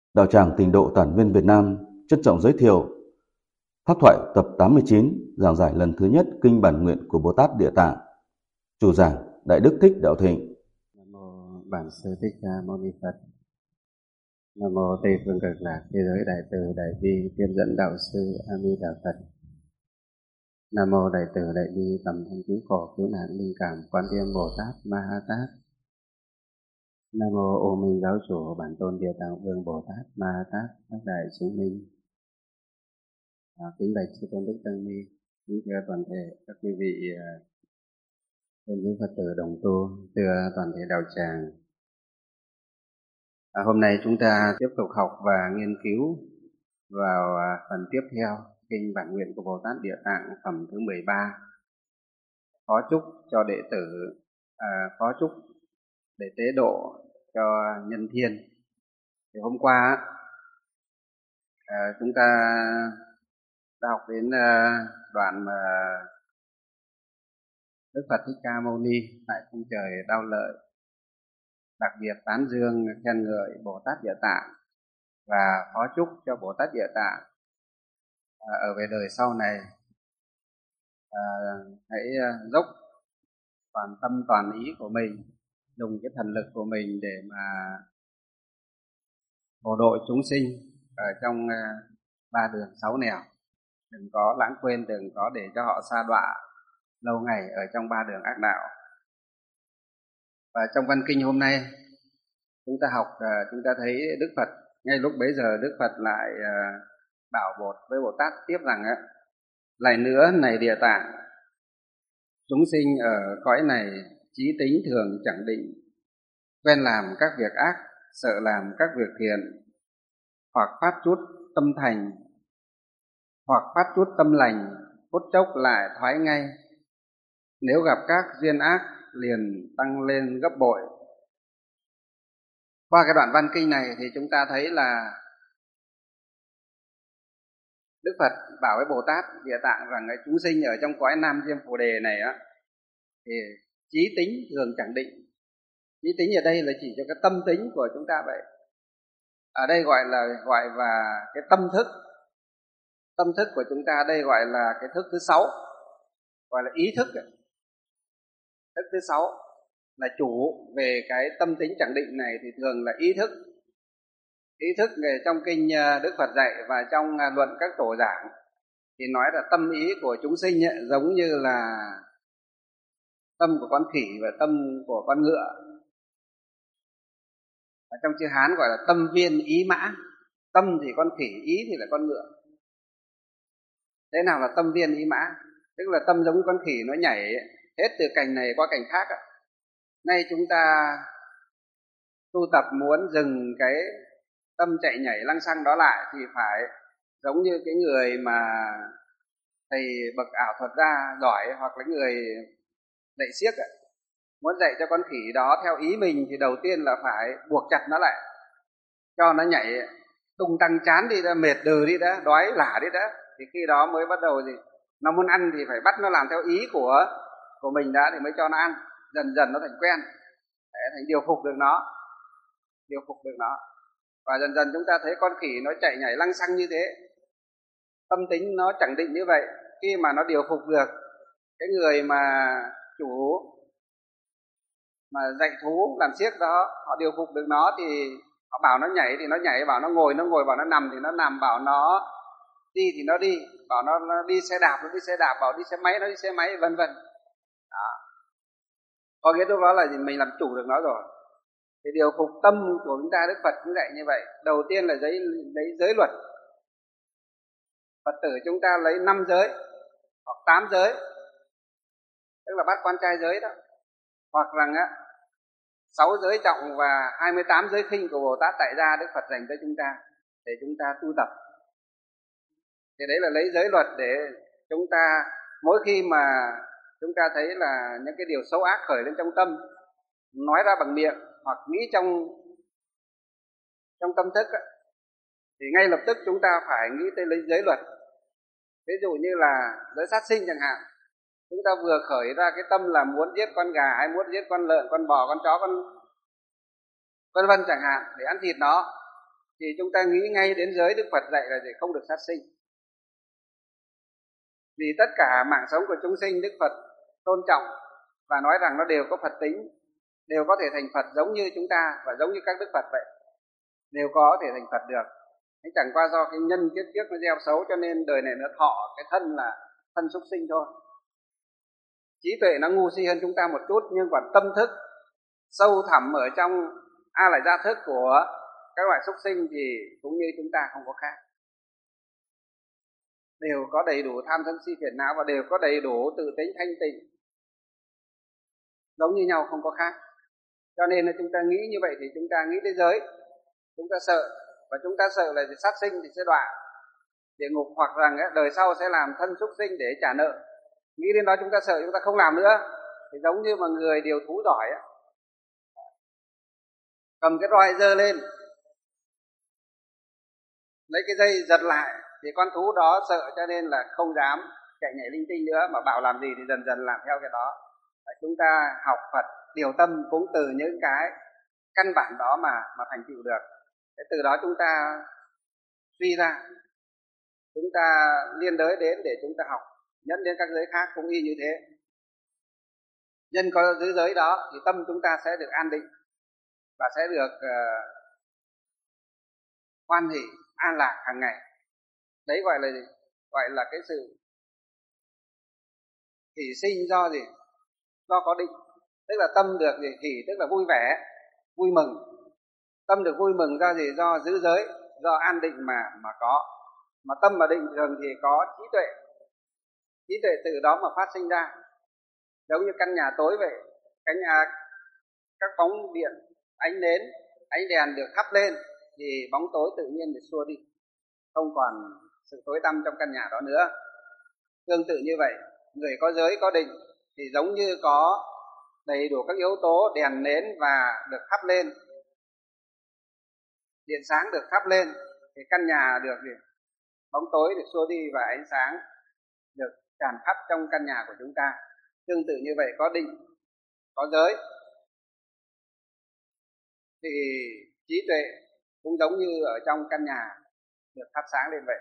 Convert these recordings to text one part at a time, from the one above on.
Đạo tràng Tịnh độ Tản viên Việt Nam trân trọng giới thiệu Pháp thoại tập 89 giảng giải lần thứ nhất Kinh Bản Nguyện của Bồ Tát Địa Tạng. Chủ giảng Đại Đức Thích Đạo Thịnh. Nam mô Bản Sư Thích Ca Mâu Ni Phật. Nam mô Tây Phương Cực Lạc Thế Giới Đại Từ Đại Bi Tiếp Dẫn Đạo Sư A Di Đà Phật. Nam mô Đại Từ Đại Bi Tầm Thanh Cứu Khổ Cứu Nạn Linh Cảm Quan Thế Âm Bồ Tát Ma Ha Tát. Nam mô Ô Minh Giáo Chủ Bản Tôn Địa Tạng Vương Bồ Tát Ma Ha Tát các đại chúng minh. Kính bạch sư tôn Đức Tăng Ni, kính thưa toàn thể các quý vị tôn quý Phật tử đồng tu, thưa toàn thể đạo tràng. Hôm nay chúng ta tiếp tục học và nghiên cứu vào phần tiếp theo Kinh Bản Nguyện của Bồ Tát Địa Tạng phẩm thứ 13. Phó chúc cho đệ tử, phó chúc để tế độ cho nhân thiên. Thì hôm qua chúng ta đã học đến đoạn mà Đức Phật Thích Ca Mâu Ni tại cung trời Đao Lợi đặc biệt tán dương khen ngợi Bồ Tát Địa Tạng và phó chúc cho Bồ Tát Địa Tạng ở về đời sau này hãy dốc toàn tâm toàn ý của mình, dùng cái thần lực của mình để mà hộ độ chúng sinh ở trong ba đường sáu nẻo, đừng có lãng quên, đừng có để cho họ sa đọa lâu ngày ở trong ba đường ác đạo. Và trong văn kinh hôm nay chúng ta học, chúng ta thấy Đức Phật ngay lúc bấy giờ Đức Phật lại bảo với Bồ Tát tiếp rằng lại nữa này Địa Tạng, chúng sinh ở cõi này chí tính thường chẳng định, quen làm các việc ác, sợ làm các việc thiện, hoặc phát chút tâm thành, hoặc phát chút tâm lành, phút chốc lại thoái ngay. Nếu gặp các duyên ác liền tăng lên gấp bội. Qua cái đoạn văn kinh này thì chúng ta thấy là Đức Phật bảo với Bồ Tát Địa Tạng rằng chúng sinh ở trong cõi Nam Diêm Phù Đề này thì chí tính thường chẳng định. Chí tính ở đây là chỉ cho cái tâm tính của chúng ta vậy. Ở đây gọi và cái tâm thức của chúng ta đây gọi là cái thức thứ 6, gọi là ý thức. Thức thứ 6 là chủ về cái tâm tính chẳng định này thì thường là ý thức. Ý thức về trong kinh Đức Phật dạy và trong luận các tổ giảng thì nói là tâm ý của chúng sinh giống như là tâm của con khỉ và tâm của con ngựa. Ở trong chữ Hán gọi là tâm viên ý mã. Tâm thì con khỉ, ý thì là con ngựa. Thế nào là tâm viên ý mã? Tức là tâm giống con khỉ, nó nhảy hết từ cành này qua cành khác. Nay chúng ta tu tập muốn dừng cái tâm chạy nhảy lăng xăng đó lại thì phải giống như cái người mà thầy bậc ảo thuật gia giỏi hoặc là người dạy xiếc muốn dạy cho con khỉ đó theo ý mình thì đầu tiên là phải buộc chặt nó lại, cho nó nhảy tung tăng chán đi đã, mệt đừ đi đã, đói lả đi đã, thì khi đó mới bắt đầu gì nó muốn ăn thì phải bắt nó làm theo ý của mình đã thì mới cho nó ăn. Dần dần nó thành quen, để thành điều phục được nó. Và dần dần chúng ta thấy con khỉ nó chạy nhảy lăng xăng như thế, tâm tính nó chẳng định như vậy. Khi mà nó điều phục được cái người mà chủ mà dạy thú làm xiếc đó, họ điều phục được nó thì họ bảo nó nhảy thì nó nhảy, bảo nó ngồi bảo nó nằm thì nó nằm, bảo nó đi thì nó đi, bảo nó đi xe đạp nó đi xe đạp, bảo đi xe máy nó đi xe máy, vân vân. Có nghĩa lúc đó là mình làm chủ được nó rồi. Thì điều phục tâm của chúng ta Đức Phật cũng dạy như vậy. Đầu tiên là lấy giới luật. Phật tử chúng ta lấy 5 giới hoặc 8 giới, tức là bát quan trai giới đó, hoặc rằng 6 giới trọng và 28 giới khinh của Bồ Tát tại gia Đức Phật dành cho chúng ta để chúng ta tu tập. Thì đấy là lấy giới luật để chúng ta mỗi khi mà chúng ta thấy là những cái điều xấu ác khởi lên trong tâm, nói ra bằng miệng hoặc nghĩ trong tâm thức thì ngay lập tức chúng ta phải nghĩ tới lấy giới luật. Ví dụ như là giới sát sinh chẳng hạn, chúng ta vừa khởi ra cái tâm là muốn giết con gà hay muốn giết con lợn, con bò, con chó, con vân vân chẳng hạn để ăn thịt nó, thì chúng ta nghĩ ngay đến giới Đức Phật dạy là để không được sát sinh. Vì tất cả mạng sống của chúng sinh Đức Phật tôn trọng và nói rằng nó đều có Phật tính, đều có thể thành Phật giống như chúng ta và giống như các Đức Phật vậy, đều có thể thành Phật được. Thế chẳng qua do cái nhân kiếp trước nó gieo xấu cho nên đời này nó thọ cái thân là thân súc sinh thôi. Trí tuệ nó ngu si hơn chúng ta một chút, nhưng còn tâm thức sâu thẳm ở trong a lại gia thức của các loại súc sinh thì cũng như chúng ta không có khác, đều có đầy đủ tham sân si phiền não và đều có đầy đủ tự tính thanh tịnh, giống như nhau không có khác. Cho nên là chúng ta nghĩ như vậy thì chúng ta nghĩ tới giới, chúng ta sợ, và chúng ta sợ là sát sinh thì sẽ đọa địa ngục, hoặc rằng đời sau sẽ làm thân súc sinh để trả nợ. Nghĩ đến đó chúng ta sợ, chúng ta không làm nữa. Thì giống như mà người điều thú giỏi ấy, cầm cái roi giơ lên, lấy cái dây giật lại, thì con thú đó sợ cho nên là không dám chạy nhảy linh tinh nữa, mà bảo làm gì thì dần dần làm theo cái đó. Chúng ta học Phật điều tâm cũng từ những cái căn bản đó mà thành tựu được. Thế từ đó chúng ta suy ra, chúng ta liên đới đến để chúng ta học nhân đến các giới khác cũng y như thế. Nhân có giới đó thì tâm chúng ta sẽ được an định và sẽ được hoan hỷ an lạc hàng ngày. Đấy gọi là gì? Gọi là cái sự hỷ sinh do gì? Do có định. Tức là tâm được gì? Hỷ tức là vui vẻ, vui mừng. Tâm được vui mừng do gì? Do giữ giới, do an định mà có. Mà tâm mà định thường thì có trí tuệ. Trí tuệ từ đó mà phát sinh ra. Giống như căn nhà tối vậy, căn nhà các bóng điện, ánh nến, ánh đèn được thắp lên thì bóng tối tự nhiên được xua đi, không còn sự tối tăm trong căn nhà đó nữa. Tương tự như vậy, người có giới có định thì giống như có đầy đủ các yếu tố đèn nến và được thắp lên, điện sáng được thắp lên thì căn nhà được gì? Bóng tối được xua đi và ánh sáng được tràn khắp trong căn nhà của chúng ta. Tương tự như vậy, có định, có giới thì trí tuệ cũng giống như ở trong căn nhà được thắp sáng lên vậy.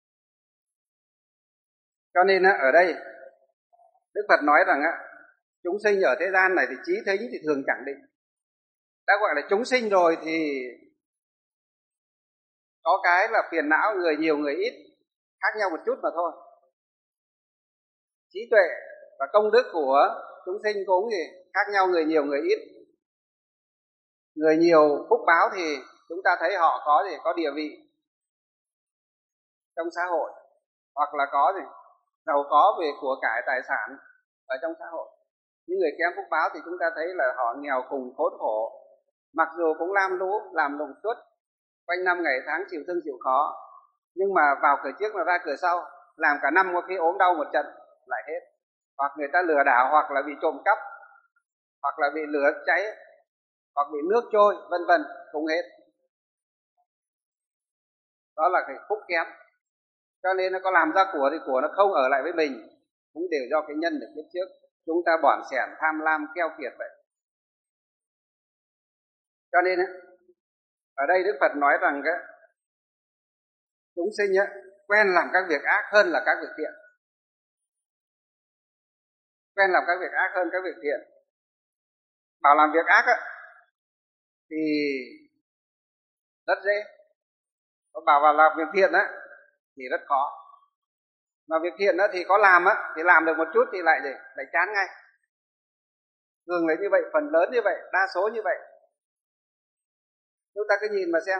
Cho nên ở đây Đức Phật nói rằng chúng sinh ở thế gian này thì trí thính thì thường chẳng định. Đã gọi là chúng sinh rồi thì có cái là phiền não, người nhiều người ít, khác nhau một chút mà thôi. Trí tuệ và công đức của chúng sinh cũng thì khác nhau, người nhiều người ít. Người nhiều phúc báo thì chúng ta thấy họ có gì? Có địa vị trong xã hội, hoặc là có gì? Giàu có về của cải tài sản ở trong xã hội. Những người kém phúc báo thì chúng ta thấy là họ nghèo cùng khốn khổ, mặc dù cũng lam lũ làm lụng suốt quanh năm ngày tháng, chịu thương chịu khó, nhưng mà vào cửa trước mà ra cửa sau, làm cả năm có khi ốm đau một trận lại hết, hoặc người ta lừa đảo, hoặc là bị trộm cắp, hoặc là bị lửa cháy, hoặc bị nước trôi, vân vân, cũng hết. Đó là cái phúc kém. Cho nên nó có làm ra của thì của nó không ở lại với mình, cũng đều do cái nhân được kiếp trước chúng ta bỏn sẻn, tham lam, keo kiệt vậy. Cho nên ở đây Đức Phật nói rằng chúng sinh quen làm các việc ác hơn là các việc thiện. Quen làm các việc ác hơn các việc thiện. Bảo làm việc ác thì rất dễ, bảo vào làm việc thiện thì rất khó. Mà việc thiện thì có làm thì làm được một chút thì lại chán ngay. Thường là như vậy, phần lớn như vậy, đa số như vậy. Chúng ta cứ nhìn mà xem.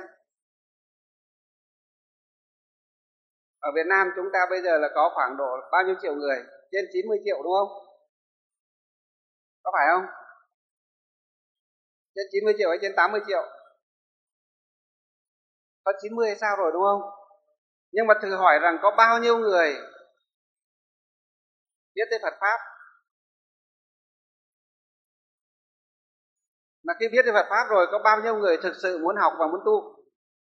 Ở Việt Nam chúng ta bây giờ là có khoảng độ bao nhiêu triệu người? Trên 90 triệu đúng không? Có phải không? Trên 90 triệu hay trên 80 triệu? Có 90 hay sao rồi đúng không? Nhưng mà thử hỏi rằng có bao nhiêu người biết tới Phật Pháp? Mà khi biết tới Phật Pháp rồi, có bao nhiêu người thực sự muốn học và muốn tu?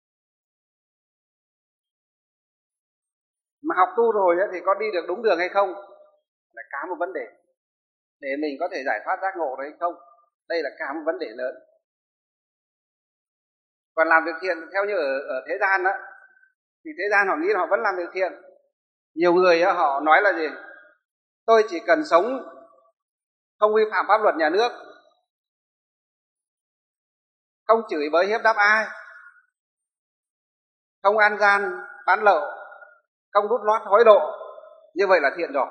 Mà học tu rồi thì có đi được đúng đường hay không? Là cả một vấn đề. Để mình có thể giải thoát giác ngộ đấy hay không? Đây là cả một vấn đề lớn. Còn làm việc thiện theo như ở thế gian đó, thì thế gian họ nghĩ là họ vẫn làm việc thiện. Nhiều người họ nói là gì? Tôi chỉ cần sống không vi phạm pháp luật nhà nước, không chửi bới hiếp đáp ai, không ăn gian bán lậu, không đút lót hối lộ, như vậy là thiện rồi.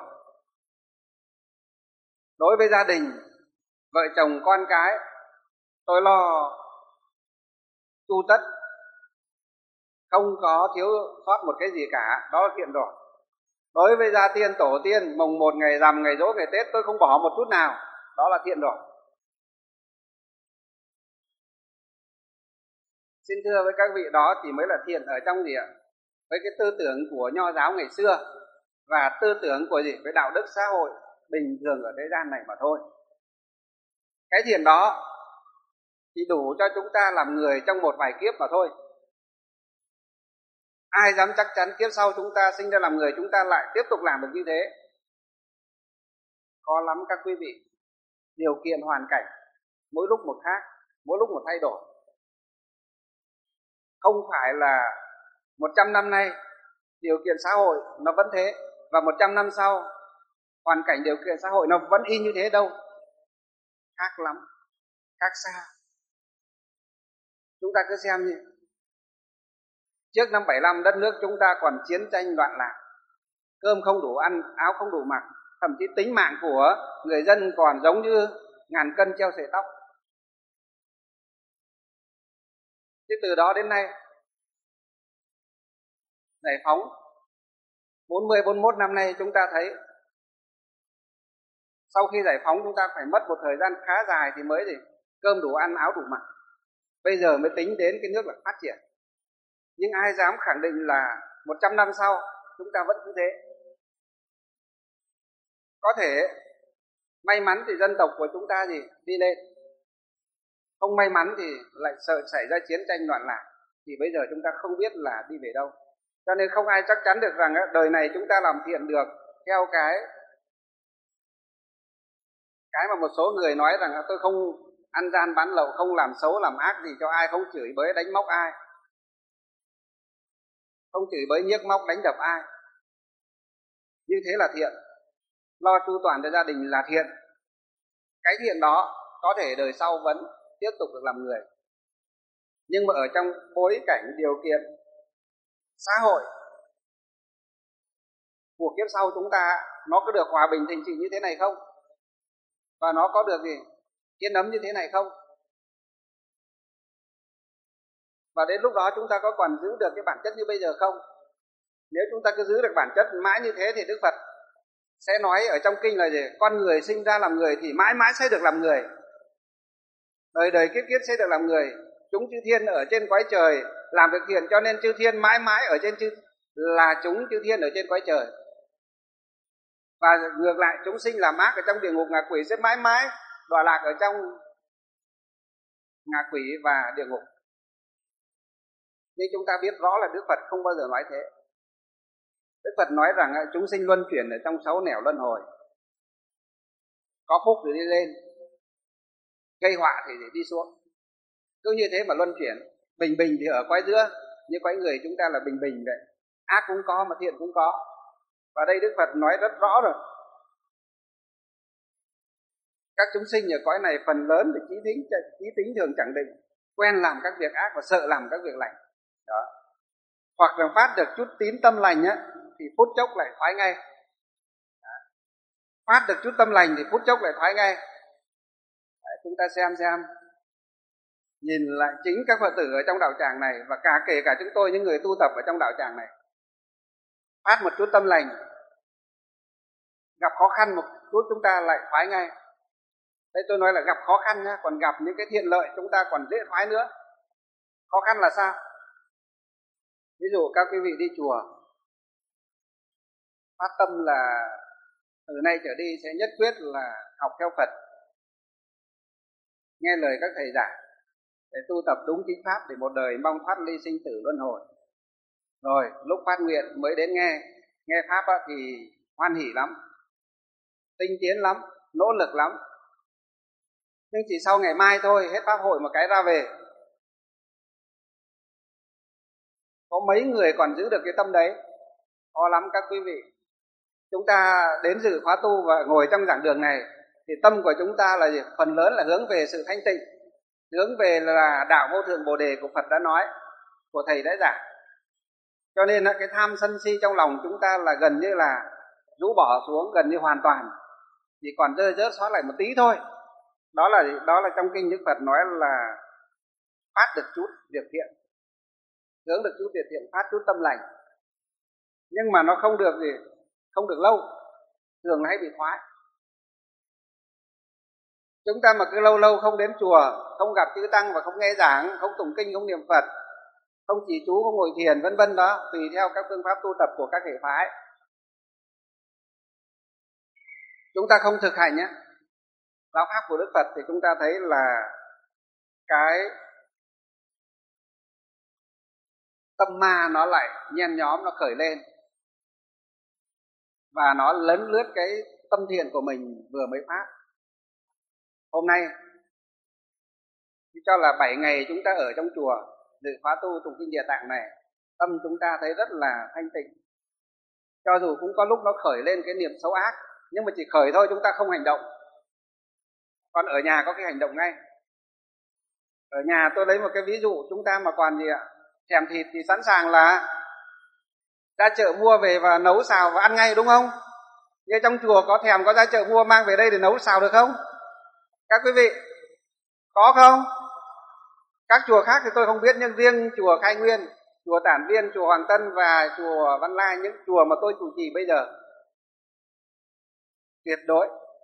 Đối với gia đình, vợ chồng con cái, tôi lo tu tất, không có thiếu sót một cái gì cả, đó là thiện rồi. Đối với gia tiên tổ tiên, mùng 1 ngày rằm, ngày giỗ, ngày Tết, tôi không bỏ một chút nào, đó là thiện rồi. Xin thưa với các vị, đó chỉ mới là thiện ở trong gì ạ? Với cái tư tưởng của Nho giáo ngày xưa và tư tưởng của gì? Với đạo đức xã hội bình thường ở thế gian này mà thôi. Cái thiện đó chỉ đủ cho chúng ta làm người trong một vài kiếp mà thôi. Ai dám chắc chắn kiếp sau chúng ta sinh ra làm người chúng ta lại tiếp tục làm được như thế? Khó lắm các quý vị. Điều kiện hoàn cảnh mỗi lúc một khác, mỗi lúc một thay đổi. Không phải là 100 năm nay điều kiện xã hội nó vẫn thế, và 100 năm sau hoàn cảnh điều kiện xã hội nó vẫn y như thế đâu. Khác lắm, khác xa. Chúng ta cứ xem nhé. Trước năm 75 đất nước chúng ta còn chiến tranh loạn lạc, cơm không đủ ăn, áo không đủ mặc, thậm chí tính mạng của người dân còn giống như ngàn cân treo sợi tóc. Thế từ đó đến nay, giải phóng 40-41 năm nay chúng ta thấy sau khi giải phóng chúng ta phải mất một thời gian khá dài thì mới gì cơm đủ ăn, áo đủ mặc. Bây giờ mới tính đến cái nước là phát triển. Nhưng ai dám khẳng định là 100 năm sau chúng ta vẫn cứ thế? Có thể may mắn thì dân tộc của chúng ta gì đi lên, không may mắn thì lại sợ xảy ra chiến tranh loạn lạc, thì bây giờ chúng ta không biết là đi về đâu. Cho nên không ai chắc chắn được rằng đời này chúng ta làm thiện được theo cái mà một số người nói rằng tôi không ăn gian bán lậu, không làm xấu làm ác gì cho ai, không chửi bới đánh móc ai, không chửi bới nhiếc móc đánh đập ai, như thế là thiện. Lo chu toàn cho gia đình là thiện. Cái thiện đó có thể đời sau vẫn tiếp tục được làm người, nhưng mà ở trong bối cảnh điều kiện xã hội của kiếp sau chúng ta nó có được hòa bình thịnh trị như thế này không, và nó có được gì yên ấm như thế này không, và đến lúc đó chúng ta có còn giữ được cái bản chất như bây giờ không? Nếu chúng ta cứ giữ được bản chất mãi như thế thì Đức Phật sẽ nói ở trong kinh là gì? Con người sinh ra làm người thì mãi mãi sẽ được làm người, đời đời kiếp kiếp sẽ được làm người. Chúng chư thiên ở trên cõi trời làm việc thiện, cho nên chư thiên mãi mãi ở trên chúng chư thiên ở trên cõi trời. Và ngược lại, chúng sinh làm ác ở trong địa ngục ngạ quỷ sẽ mãi mãi đọa lạc ở trong ngạ quỷ và địa ngục. Nhưng chúng ta biết rõ là Đức Phật không bao giờ nói thế. Đức Phật nói rằng chúng sinh luân chuyển ở trong 6 nẻo luân hồi, có phúc thì đi lên, gây họa thì để đi xuống, cứ như thế mà luân chuyển. Bình bình thì ở quái giữa, như quái người chúng ta là bình bình vậy, ác cũng có mà thiện cũng có. Và đây Đức Phật nói rất rõ rồi. Các chúng sinh ở cõi này phần lớn thì trí tính thường chẳng định, quen làm các việc ác và sợ làm các việc lành. Đó. Hoặc là phát được chút tín tâm lành thì phút chốc lại thoái ngay. Đó. Phát được chút tâm lành thì phút chốc lại thoái ngay. Đấy, chúng ta xem, nhìn lại chính các Phật tử ở trong đạo tràng này, và kể cả chúng tôi những người tu tập ở trong đạo tràng này, phát một chút tâm lành, gặp khó khăn một chút chúng ta lại thoái ngay. Đây tôi nói là gặp khó khăn nhá, còn gặp những cái thiện lợi chúng ta còn dễ thoái nữa. Khó khăn là sao? Ví dụ các quý vị đi chùa, phát tâm là từ nay trở đi sẽ nhất quyết là học theo Phật, nghe lời các thầy giảng để tu tập đúng chính pháp, để một đời mong thoát ly sinh tử luân hồi. Rồi lúc phát nguyện mới đến nghe pháp thì hoan hỉ lắm, tinh tiến lắm, nỗ lực lắm. Nhưng chỉ sau ngày mai thôi, hết pháp hội một cái ra về. Có mấy người còn giữ được cái tâm đấy? Khó lắm các quý vị. Chúng ta đến dự khóa tu và ngồi trong giảng đường này thì tâm của chúng ta là gì? Phần lớn là hướng về sự thanh tịnh, hướng về là đạo vô thượng bồ đề của Phật đã nói, của thầy đã giảng. Cho nên cái tham sân si trong lòng chúng ta là gần như là rũ bỏ xuống, gần như hoàn toàn, chỉ còn rớt xót lại một tí thôi. Đó là trong kinh Đức Phật nói là phát được chút việc thiện, hướng được chút việc thiện, phát chút tâm lành. Nhưng mà nó không được lâu, thường hay bị thoái. Chúng ta mà cứ lâu lâu không đến chùa, không gặp chư tăng và không nghe giảng, không tụng kinh, không niệm Phật, không trì chú, không ngồi thiền vân vân đó, tùy theo các phương pháp tu tập của các hệ phái, chúng ta không thực hành nhé giáo pháp của Đức Phật thì chúng ta thấy là cái tâm ma nó lại nhen nhóm, nó khởi lên và nó lấn lướt cái tâm thiện của mình vừa mới phát. Hôm nay cho là 7 ngày chúng ta ở trong chùa dự khóa tu tụng kinh Địa Tạng này, tâm chúng ta thấy rất là thanh tịnh. Cho dù cũng có lúc nó khởi lên cái niệm xấu ác, nhưng mà chỉ khởi thôi, chúng ta không hành động. Còn ở nhà có cái hành động ngay. Ở nhà tôi lấy một cái ví dụ, chúng ta mà còn thèm thịt thì sẵn sàng là ra chợ mua về và nấu xào và ăn ngay, đúng không? Như trong chùa có thèm có ra chợ mua mang về đây để nấu xào được không? Các quý vị có không? Các chùa khác thì tôi không biết, nhưng riêng chùa Khai Nguyên, chùa Tản Viên, chùa Hoàng Tân và chùa Văn Lai, những chùa mà tôi chủ trì bây giờ, tuyệt đối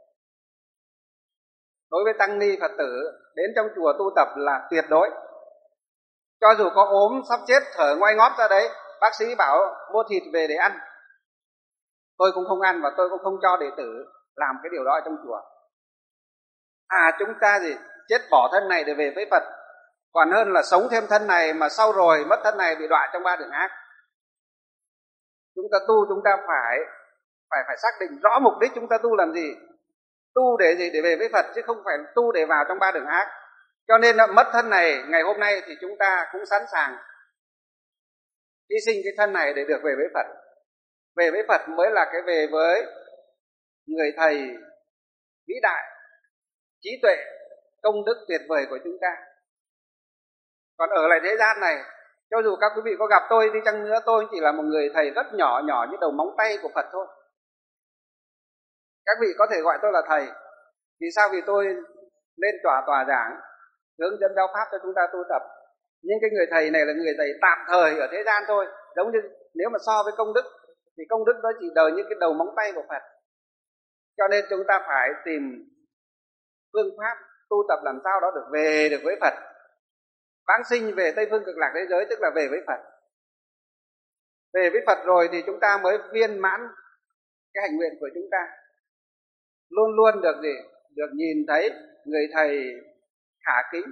với tăng ni Phật tử đến trong chùa tu tập là tuyệt đối. Cho dù có ốm sắp chết thở ngoai ngót ra đấy, bác sĩ bảo mua thịt về để ăn, tôi cũng không ăn và tôi cũng không cho đệ tử làm cái điều đó ở trong chùa. Chúng ta chết bỏ thân này để về với Phật, còn hơn là sống thêm thân này mà sau rồi mất thân này bị đọa trong 3 đường ác. Chúng ta tu, chúng ta phải xác định rõ mục đích chúng ta tu làm gì. Tu để gì? Để về với Phật, chứ không phải tu để vào trong 3 đường ác. Cho nên mất thân này ngày hôm nay thì chúng ta cũng sẵn sàng hy sinh cái thân này để được về với Phật. Về với Phật mới là cái về với người thầy vĩ đại, trí tuệ, công đức tuyệt vời của chúng ta. Còn ở lại thế gian này, cho dù các quý vị có gặp tôi đi chăng nữa, tôi chỉ là một người thầy rất nhỏ như đầu móng tay của Phật thôi. Các vị có thể gọi tôi là thầy. Vì sao? Vì tôi lên tòa giảng, hướng dẫn giáo pháp cho chúng ta tu tập. Nhưng cái người thầy này là người thầy tạm thời ở thế gian thôi. Giống như nếu mà so với công đức thì công đức đó chỉ đời như cái đầu móng tay của Phật. Cho nên chúng ta phải tìm phương pháp tu tập làm sao đó được về được với Phật. Vãng sinh về Tây Phương Cực Lạc thế giới, tức là về với Phật. Về với Phật rồi thì chúng ta mới viên mãn cái hành nguyện của chúng ta. Luôn luôn được nhìn thấy người thầy khả kính,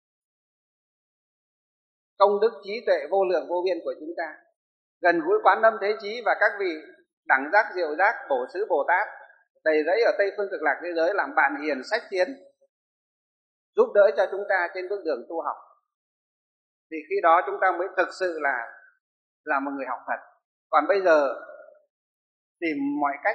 công đức trí tuệ vô lượng vô biên của chúng ta, gần gũi Quán Âm Thế Chí và các vị đẳng giác diệu giác bổ xứ Bồ Tát đầy rẫy ở Tây Phương Cực Lạc thế giới làm bạn hiền sách tiến, giúp đỡ cho chúng ta trên bước đường tu học. Thì khi đó chúng ta mới thực sự là một người học Phật. Còn bây giờ tìm mọi cách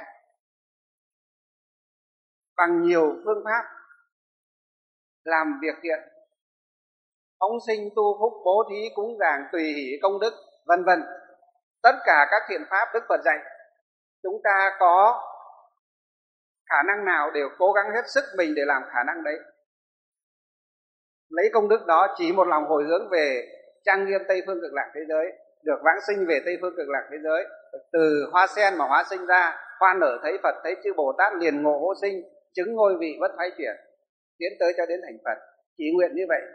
bằng nhiều phương pháp làm việc thiện, phóng sinh, tu phúc, bố thí, cúng dường, tùy hỷ, công đức, vân vân. Tất cả các thiện pháp Đức Phật dạy, chúng ta có khả năng nào đều cố gắng hết sức mình để làm khả năng đấy. Lấy công đức đó chỉ một lòng hồi hướng về trang nghiêm Tây Phương Cực Lạc thế giới, được vãng sinh về Tây Phương Cực Lạc thế giới. Từ hoa sen mà hóa sinh ra, hoa nở thấy Phật, thấy chư Bồ Tát liền ngộ hô sinh, chứng ngôi vị bất thoái chuyển, tiến tới cho đến thành Phật. Chỉ nguyện như vậy,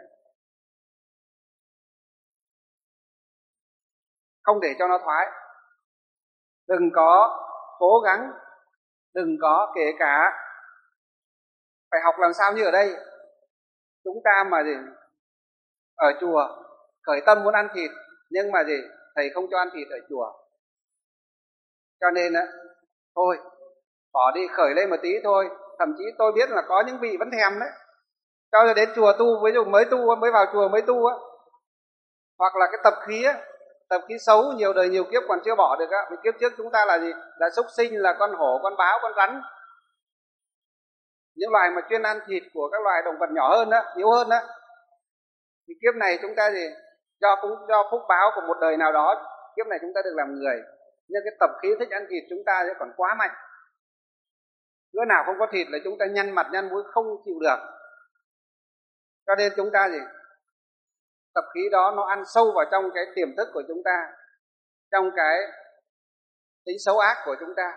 không để cho nó thoái. Đừng có cố gắng, đừng có kể cả phải học làm sao như ở đây. Chúng ta mà ở chùa khởi tâm muốn ăn thịt, nhưng mà thầy không cho ăn thịt ở chùa, cho nên thôi bỏ đi, khởi lên một tí thôi. Thậm chí tôi biết là có những vị vẫn thèm đấy, cho đến chùa tu, ví dụ mới vào chùa mới tu á, hoặc là cái tập khí á, tập khí xấu nhiều đời nhiều kiếp còn chưa bỏ được á. Vì kiếp trước chúng ta là gì? Là súc sinh, là con hổ, con báo, con rắn, những loài mà chuyên ăn thịt của các loài động vật nhỏ hơn á, yếu hơn á. Thì kiếp này chúng ta gì? Cũng do phúc báo của một đời nào đó, kiếp này chúng ta được làm người, nhưng cái tập khí thích ăn thịt chúng ta sẽ còn quá mạnh. Bữa nào không có thịt là chúng ta nhăn mặt nhăn mũi không chịu được. Cho nên chúng ta gì? Tập khí đó nó ăn sâu vào trong cái tiềm thức của chúng ta, trong cái tính xấu ác của chúng ta,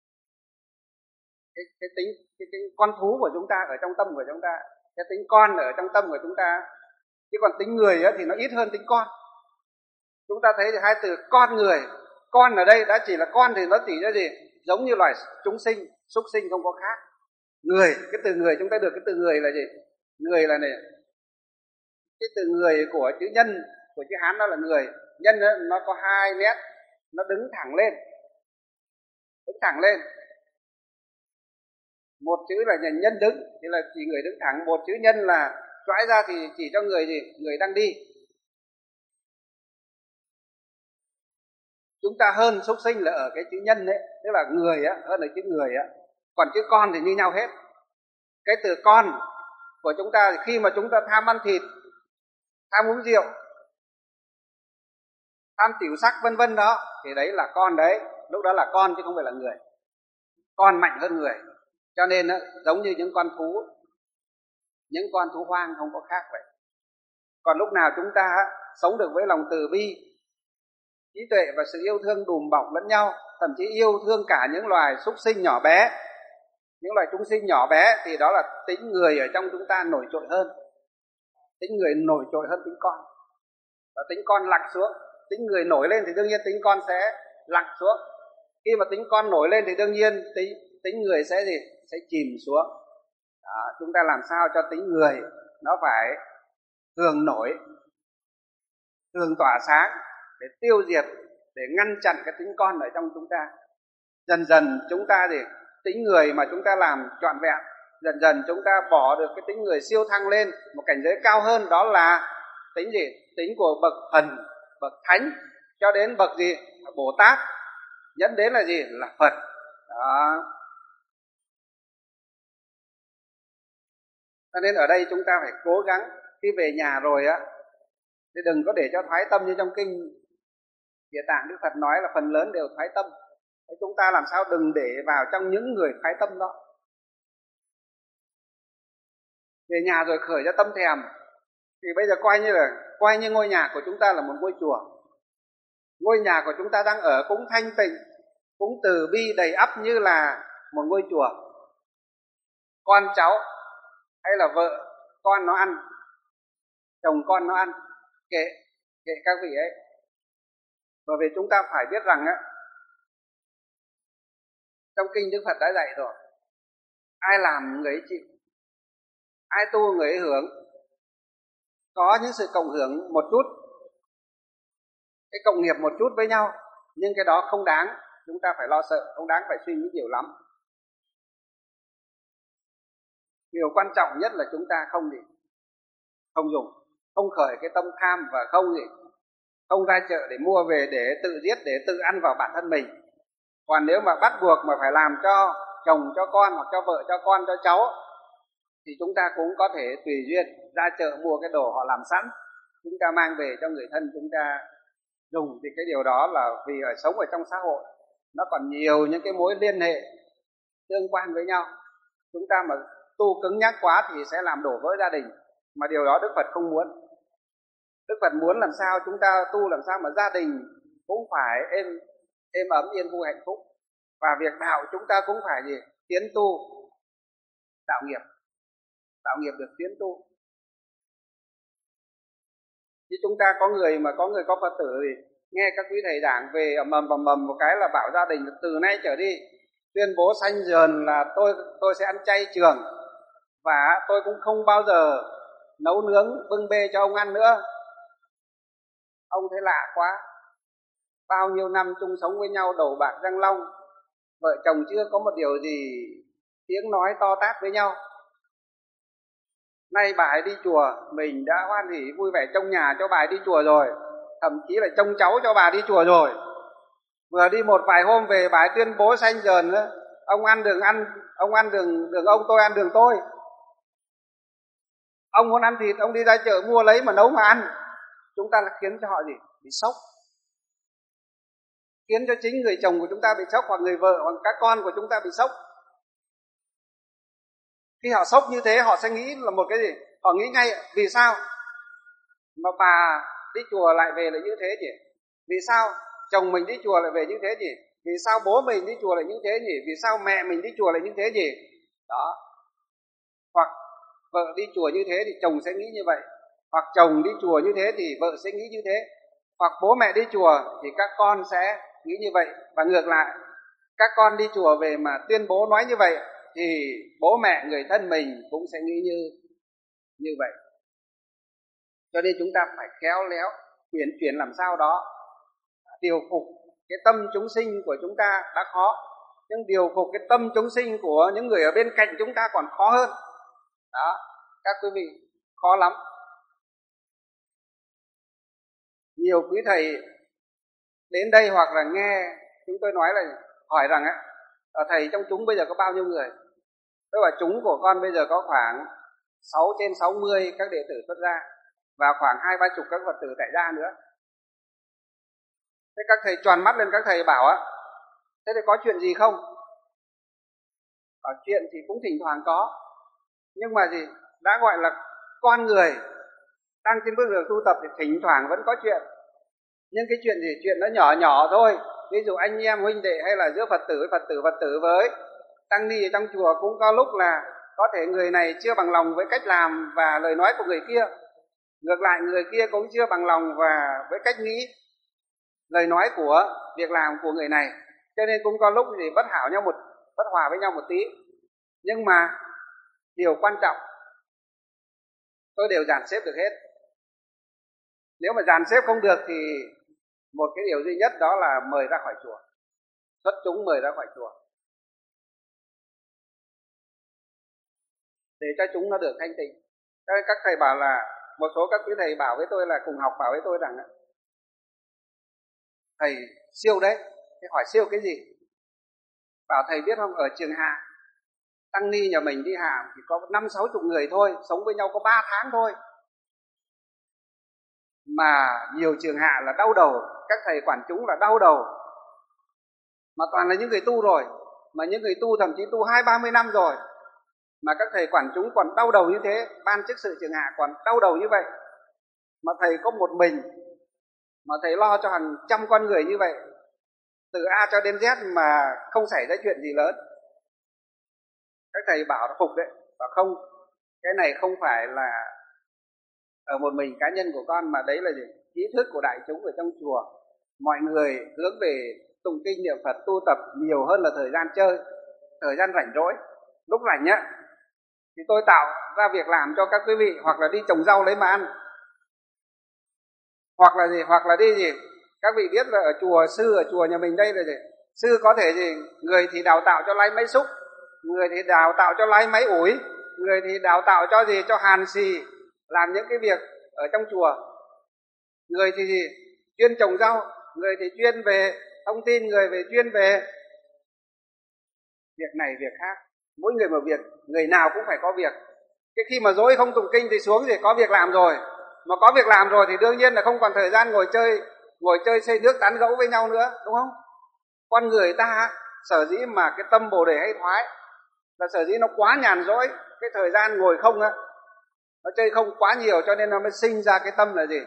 cái tính con thú của chúng ta ở trong tâm của chúng ta, cái tính con ở trong tâm của chúng ta. Chứ còn tính người thì nó ít hơn tính con. Chúng ta thấy thì hai từ con người, con ở đây đã chỉ là con thì nó chỉ ra gì? Giống như loài chúng sinh, súc sinh không có khác. Người, cái từ người chúng ta được cái từ người là gì? Người là này, cái từ người của chữ nhân, của chữ Hán đó là người. Nhân đó, nó có hai nét, nó đứng thẳng lên, đứng thẳng lên. Một chữ là nhân đứng thì là chỉ người đứng thẳng, một chữ nhân là choãi ra thì chỉ cho người gì? Người đang đi. Chúng ta hơn súc sinh là ở cái chữ nhân đấy, tức là người á, hơn là chữ người á. Còn chữ con thì như nhau hết. Cái từ con của chúng ta thì khi mà chúng ta tham ăn thịt, tham uống rượu, tham tiểu sắc vân vân đó, thì đấy là con đấy. Lúc đó là con chứ không phải là người. Con mạnh hơn người. Cho nên đó, giống như những con thú hoang không có khác vậy. Còn lúc nào chúng ta sống được với lòng từ bi, trí tuệ và sự yêu thương đùm bọc lẫn nhau, thậm chí yêu thương cả những loài súc sinh nhỏ bé, những loài chúng sinh nhỏ bé, thì đó là tính người ở trong chúng ta nổi trội hơn. Tính người nổi trội hơn tính con. Và tính con lặng xuống. Tính người nổi lên thì đương nhiên tính con sẽ lặng xuống. Khi mà tính con nổi lên thì đương nhiên tính người sẽ gì? Sẽ chìm xuống. Đó, chúng ta làm sao cho tính người nó phải thường nổi, thường tỏa sáng để tiêu diệt, để ngăn chặn cái tính con ở trong chúng ta. Dần dần chúng ta thì tính người mà chúng ta làm trọn vẹn, dần dần chúng ta bỏ được cái tính người siêu thăng lên một cảnh giới cao hơn, đó là tính gì? Tính của bậc thần, bậc thánh, cho đến bậc gì? Bồ Tát, dẫn đến là gì? Là Phật. Đó. Cho nên ở đây chúng ta phải cố gắng khi về nhà rồi á, thì đừng có để cho thoái tâm như trong kinh Địa Tạng Đức Phật nói là phần lớn đều thoái tâm. Chúng ta làm sao đừng để vào trong những người thoái tâm đó. Về nhà rồi khởi ra tâm thèm, thì bây giờ coi như ngôi nhà của chúng ta là một ngôi chùa. Ngôi nhà của chúng ta đang ở cũng thanh tịnh, cũng từ bi đầy ắp như là một ngôi chùa. Con cháu hay là vợ con nó ăn, chồng con nó ăn, kệ các vị ấy. Bởi vì chúng ta phải biết rằng á, trong kinh Đức Phật đã dạy rồi, ai làm người ấy chịu, ai tu người ấy hưởng. Có những sự cộng hưởng một chút, cái cộng nghiệp một chút với nhau, nhưng cái đó không đáng chúng ta phải lo sợ, không đáng phải suy nghĩ nhiều lắm. Điều quan trọng nhất là chúng ta không dùng, không khởi cái tâm tham và không ra chợ để mua về để tự giết, để tự ăn vào bản thân mình. Còn nếu mà bắt buộc mà phải làm cho chồng, cho con, hoặc cho vợ, cho con, cho cháu, thì chúng ta cũng có thể tùy duyên ra chợ mua cái đồ họ làm sẵn, chúng ta mang về cho người thân chúng ta dùng. Thì cái điều đó là vì sống ở trong xã hội nó còn nhiều những cái mối liên hệ tương quan với nhau. Chúng ta mà tu cứng nhắc quá thì sẽ làm đổ vỡ gia đình, mà điều đó Đức Phật không muốn. Đức Phật muốn làm sao chúng ta tu làm sao mà gia đình cũng phải êm ấm, yên vui, hạnh phúc. Và việc đạo chúng ta cũng phải gì? Tiến tu, đạo nghiệp được tiến tu. Chứ chúng ta có người có Phật tử thì nghe các quý thầy giảng về ầm ầm một cái là bảo gia đình từ nay trở đi tuyên bố sanh dần là tôi sẽ ăn chay trường, và tôi cũng không bao giờ nấu nướng bưng bê cho ông ăn nữa. Ông thấy lạ quá, bao nhiêu năm chung sống với nhau đầu bạc răng long, vợ chồng chưa có một điều gì tiếng nói to tát với nhau. Nay bà ấy đi chùa, mình đã hoan hỉ vui vẻ trong nhà cho bà ấy đi chùa rồi, thậm chí là trông cháu cho bà đi chùa rồi. Vừa đi một vài hôm về bà ấy tuyên bố xanh dờn nữa, ông ăn đường ông, tôi ăn đường tôi. Ông muốn ăn thịt ông đi ra chợ mua lấy mà nấu mà ăn. Chúng ta là khiến cho họ gì? Bị sốc. Khiến cho chính người chồng của chúng ta bị sốc, hoặc người vợ hoặc các con của chúng ta bị sốc. Khi họ sốc như thế họ sẽ nghĩ là một cái gì? Họ nghĩ ngay vì sao mà bà đi chùa lại về là như thế nhỉ? Vì sao chồng mình đi chùa lại về như thế nhỉ? Vì sao bố mình đi chùa lại như thế nhỉ? Vì sao mẹ mình đi chùa lại như thế nhỉ? Đó. Hoặc vợ đi chùa như thế thì chồng sẽ nghĩ như vậy, hoặc chồng đi chùa như thế thì vợ sẽ nghĩ như thế, hoặc bố mẹ đi chùa thì các con sẽ nghĩ như vậy. Và ngược lại, các con đi chùa về mà tuyên bố nói như vậy thì bố mẹ người thân mình cũng sẽ nghĩ như vậy. Cho nên chúng ta phải khéo léo chuyển làm sao đó điều phục cái tâm chúng sinh của chúng ta đã khó, nhưng điều phục cái tâm chúng sinh của những người ở bên cạnh chúng ta còn khó hơn. Đó, các quý vị, khó lắm. Nhiều quý thầy đến đây hoặc là nghe chúng tôi nói là hỏi rằng thầy trong chúng bây giờ có bao nhiêu người? Tôi bảo chúng của con bây giờ có khoảng 6 trên 60 các đệ tử xuất gia và khoảng 20-30 các Phật tử tại gia nữa. Thế các thầy tròn mắt lên, các thầy bảo thế thì có chuyện gì không? Ở chuyện thì cũng thỉnh thoảng có, nhưng mà gì, đã gọi là con người đang trên bước đường tu tập thì thỉnh thoảng vẫn có chuyện. Nhưng cái chuyện gì? Chuyện nó nhỏ nhỏ thôi. Ví dụ anh em huynh đệ hay là giữa Phật tử với tăng ni ở trong chùa cũng có lúc là có thể người này chưa bằng lòng với cách làm và lời nói của người kia, ngược lại người kia cũng chưa bằng lòng và với cách nghĩ, lời nói của việc làm của người này, cho nên cũng có lúc gì bất hòa với nhau một tí. Nhưng mà điều quan trọng tôi đều dàn xếp được hết. Nếu mà dàn xếp không được thì một cái điều duy nhất đó là mời ra khỏi chùa, xuất chúng mời ra khỏi chùa để cho chúng nó được thanh tịnh. Các thầy bảo là, một số các quý thầy bảo với tôi là cùng học bảo với tôi rằng thầy siêu đấy. Thế hỏi siêu cái gì? Bảo thầy biết không, ở trường Hạ tăng ni nhà mình đi Hạ thì có 50-60 người thôi, sống với nhau có 3 tháng thôi mà nhiều trường Hạ là đau đầu, các thầy quản chúng là đau đầu, mà toàn là những người tu rồi, mà những người tu thậm chí tu 20-30 năm rồi mà các thầy quản chúng còn đau đầu như thế, ban chức sự trường Hạ còn đau đầu như vậy, mà thầy có một mình mà thầy lo cho hàng trăm con người như vậy từ A cho đến Z mà không xảy ra chuyện gì lớn. Các thầy bảo nó phục đấy, bảo không, cái này không phải là ở một mình cá nhân của con, mà đấy là gì? Ý thức của đại chúng ở trong chùa. Mọi người hướng về tụng kinh niệm Phật tu tập nhiều hơn là thời gian chơi, thời gian rảnh rỗi. Lúc rảnh nhá thì tôi tạo ra việc làm cho các quý vị, hoặc là đi trồng rau lấy mà ăn, hoặc là gì, hoặc là đi gì. Các vị biết là ở chùa nhà mình đây là gì? Sư có thể gì, người thì đào tạo cho lái máy xúc, người thì đào tạo cho lái máy ủi, người thì đào tạo cho gì, cho hàn xì, làm những cái việc ở trong chùa. Người thì gì, chuyên trồng rau, người thì chuyên về thông tin, người về chuyên về việc này việc khác. Mỗi người một việc, người nào cũng phải có việc. Cái khi mà dối không tụng kinh thì xuống thì có việc làm rồi, mà có việc làm rồi thì đương nhiên là không còn thời gian ngồi chơi xây nước tán gẫu với nhau nữa, đúng không? Con người ta sở dĩ mà cái tâm bồ đề hay thoái là sở dĩ nó quá nhàn rỗi, cái thời gian ngồi không nó chơi không quá nhiều, cho nên nó mới sinh ra cái tâm là gì?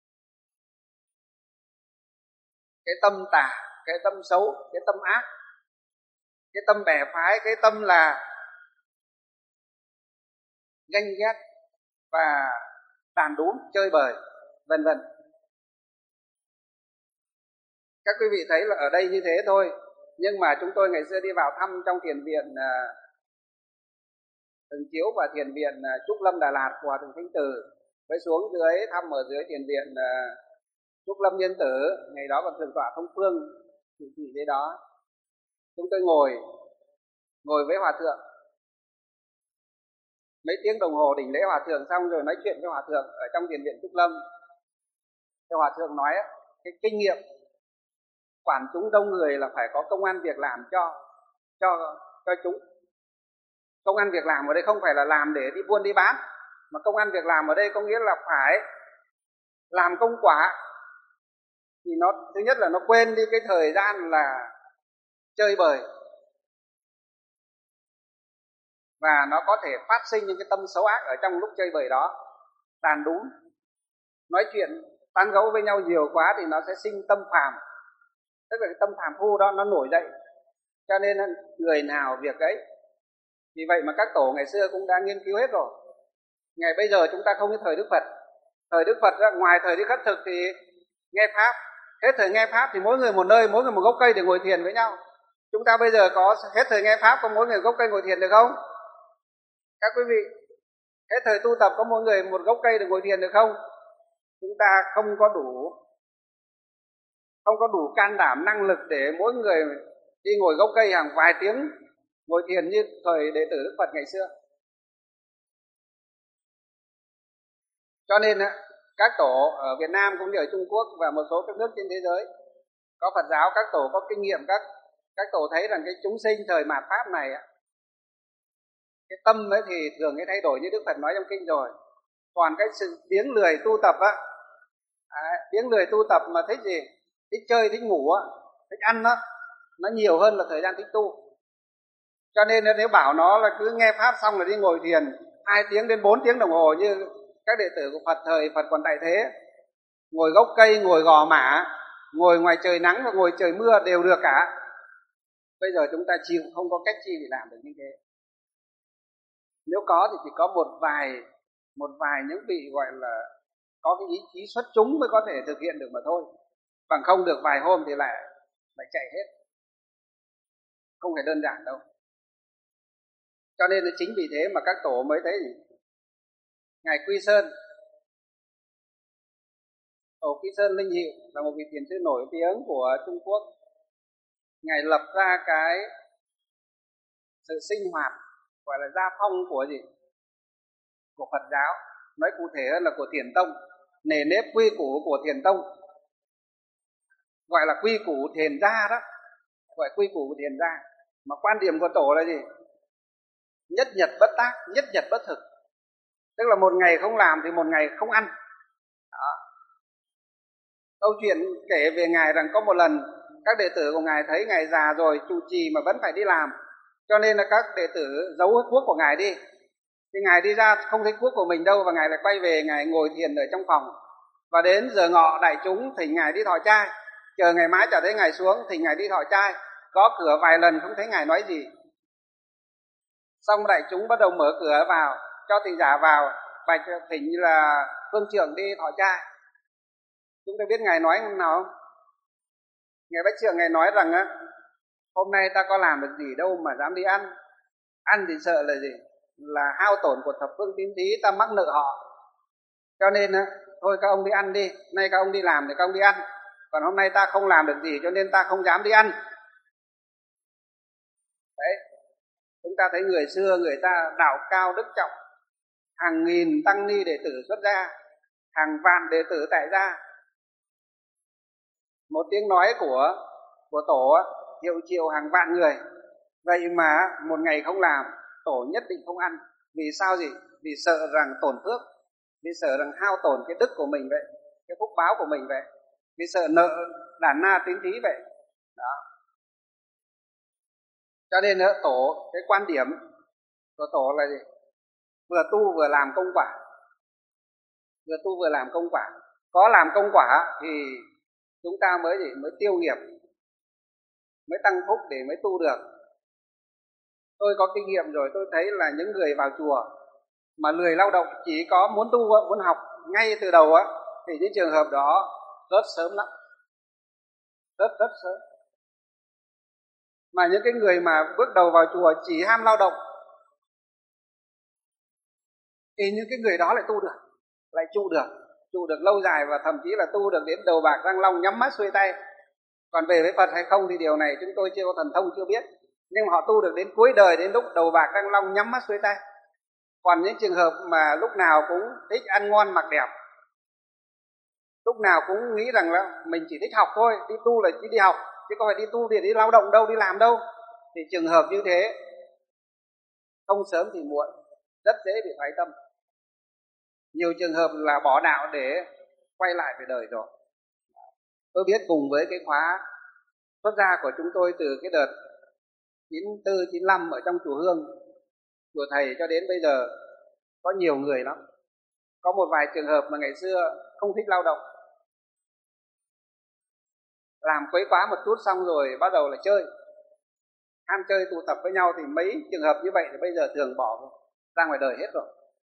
Cái tâm tà, cái tâm xấu, cái tâm ác, cái tâm bè phái, cái tâm là ganh ghét và đàn đúm chơi bời, vân vân. Các quý vị thấy là ở đây như thế thôi, nhưng mà chúng tôi ngày xưa đi vào thăm trong thiền viện Thường Chiếu và thiền viện Trúc Lâm Đà Lạt của Hòa Thượng Thích Từ, với xuống dưới thăm ở dưới thiền viện Trúc Lâm Nhân Tử, ngày đó còn thượng tọa Thông Phương chủ trì dưới đó. Chúng tôi ngồi với hòa thượng mấy tiếng đồng hồ đỉnh lễ hòa thượng, xong rồi nói chuyện với hòa thượng ở trong thiền viện Trúc Lâm. Theo Hòa Thượng nói cái kinh nghiệm quản chúng đông người là phải có công ăn việc làm cho chúng. Công ăn việc làm ở đây không phải là làm để đi buôn đi bán, mà công ăn việc làm ở đây có nghĩa là phải làm công quả. Thì nó thứ nhất là nó quên đi cái thời gian là chơi bời, và nó có thể phát sinh những cái tâm xấu ác ở trong lúc chơi bời đó. Đàn đúng, nói chuyện tán gẫu với nhau nhiều quá thì nó sẽ sinh tâm phàm, tức là cái tâm phàm phu đó nó nổi dậy. Cho nên người nào việc ấy. Vì vậy mà các tổ ngày xưa cũng đã nghiên cứu hết rồi. Ngày bây giờ chúng ta không như thời Đức Phật. Thời Đức Phật ngoài thời đi khất thực thì nghe pháp. Hết thời nghe pháp thì mỗi người một nơi, mỗi người một gốc cây để ngồi thiền với nhau. Chúng ta bây giờ có hết thời nghe pháp có mỗi người gốc cây ngồi thiền được không? Các quý vị, hết thời tu tập có mỗi người một gốc cây để ngồi thiền được không? Chúng ta không có đủ can đảm năng lực để mỗi người đi ngồi gốc cây hàng vài tiếng ngồi thiền như thời đệ tử Đức Phật ngày xưa. Cho nên các tổ ở Việt Nam cũng như ở Trung Quốc và một số các nước trên thế giới có Phật giáo, các tổ có kinh nghiệm, các tổ thấy rằng cái chúng sinh thời mạt pháp này, cái tâm ấy thì thường cái thay đổi như Đức Phật nói trong kinh rồi. Còn cái sự biếng lười tu tập biếng lười tu tập mà thích gì? Thích chơi, thích ngủ, thích ăn nó nhiều hơn là thời gian thích tu. Cho nên nếu bảo nó là cứ nghe pháp xong rồi đi ngồi thiền 2 tiếng đến 4 tiếng đồng hồ như các đệ tử của Phật thời Phật còn tại thế, ngồi gốc cây, ngồi gò mã, ngồi ngoài trời nắng và ngồi trời mưa đều được cả. Bây giờ chúng ta chịu không có cách chi để làm được như thế. Nếu có thì chỉ có một vài những vị gọi là có cái ý chí xuất chúng mới có thể thực hiện được mà thôi. Bằng không được vài hôm thì lại chạy hết. Không phải đơn giản đâu. Cho nên chính vì thế mà các tổ mới thấy gì? Ngài Quy Sơn, tổ Quy Sơn Linh Hiệu là một vị thiền sư nổi tiếng của Trung Quốc. Ngài lập ra cái sự sinh hoạt gọi là gia phong của gì? Của Phật giáo, nói cụ thể hơn là của Thiền Tông, nề nếp quy củ của Thiền Tông, gọi là quy củ thiền gia đó, gọi quy củ của thiền gia. Mà quan điểm của tổ là gì? Nhất nhật bất tác, nhất nhật bất thực. Tức là một ngày không làm thì một ngày không ăn đó. Câu chuyện kể về Ngài rằng có một lần các đệ tử của Ngài thấy Ngài già rồi, trụ trì mà vẫn phải đi làm, cho nên là các đệ tử giấu cuốc của Ngài đi. Thì Ngài đi ra không thấy cuốc của mình đâu, và Ngài lại quay về, Ngài ngồi thiền ở trong phòng. Và đến giờ ngọ đại chúng thỉnh Ngài đi thọ trai, chờ ngày mãi chả thấy Ngài xuống, thỉnh Ngài đi thọ trai, gõ cửa vài lần không thấy Ngài nói gì. Xong đại chúng bắt đầu mở cửa vào, cho thị giả vào, bạch thỉnh như là phương trưởng đi thọ trai. Chúng ta biết Ngài nói nào không? Ngài Bách Trượng Ngài nói rằng hôm nay ta có làm được gì đâu mà dám đi ăn. Ăn thì sợ là gì? Là hao tổn của thập phương tín thí, ta mắc nợ họ. Cho nên thôi các ông đi ăn đi, nay các ông đi làm thì các ông đi ăn, còn hôm nay ta không làm được gì cho nên ta không dám đi ăn. Đấy, chúng ta thấy người xưa người ta đạo cao đức trọng, hàng nghìn tăng ni đệ tử xuất gia, hàng vạn đệ tử tại gia. Một tiếng nói của tổ hiệu triệu hàng vạn người. Vậy mà một ngày không làm, tổ nhất định không ăn. Vì sao gì? Vì sợ rằng tổn phước, vì sợ rằng hao tổn cái đức của mình vậy, cái phúc báo của mình vậy, vì sợ nợ đàn na tín thí vậy đó. Cho nên tổ, cái quan điểm của tổ là gì? Vừa tu vừa làm công quả, vừa tu vừa làm công quả. Có làm công quả thì chúng ta mới tiêu nghiệp, mới tăng phúc để mới tu được. Tôi có kinh nghiệm rồi, tôi thấy là những người vào chùa mà lười lao động, chỉ có muốn tu, muốn học ngay từ đầu thì những trường hợp đó rất sớm lắm, rất sớm. Mà những cái người mà bước đầu vào chùa chỉ ham lao động thì những cái người đó lại tu được, lại trụ được lâu dài, và thậm chí là tu được đến đầu bạc răng long, nhắm mắt xuôi tay. Còn về với Phật hay không thì điều này chúng tôi chưa có thần thông, chưa biết. Nhưng mà họ tu được đến cuối đời, đến lúc đầu bạc răng long, nhắm mắt xuôi tay. Còn những trường hợp mà lúc nào cũng thích ăn ngon mặc đẹp, lúc nào cũng nghĩ rằng là mình chỉ thích học thôi, đi tu là chỉ đi học, chứ không phải đi tu thì đi lao động đâu, đi làm đâu. Thì trường hợp như thế không sớm thì muộn rất dễ bị thoái tâm. Nhiều trường hợp là bỏ đạo để quay lại về đời rồi. Tôi biết cùng với cái khóa xuất gia của chúng tôi từ cái đợt 94, 95 ở trong chùa Hương, chùa thầy cho đến bây giờ, có nhiều người lắm. Có một vài trường hợp mà ngày xưa không thích lao động, làm quấy quá một chút xong rồi bắt đầu là chơi, ham chơi tụ tập với nhau, thì mấy trường hợp như vậy thì bây giờ thường bỏ ra ngoài đời hết rồi.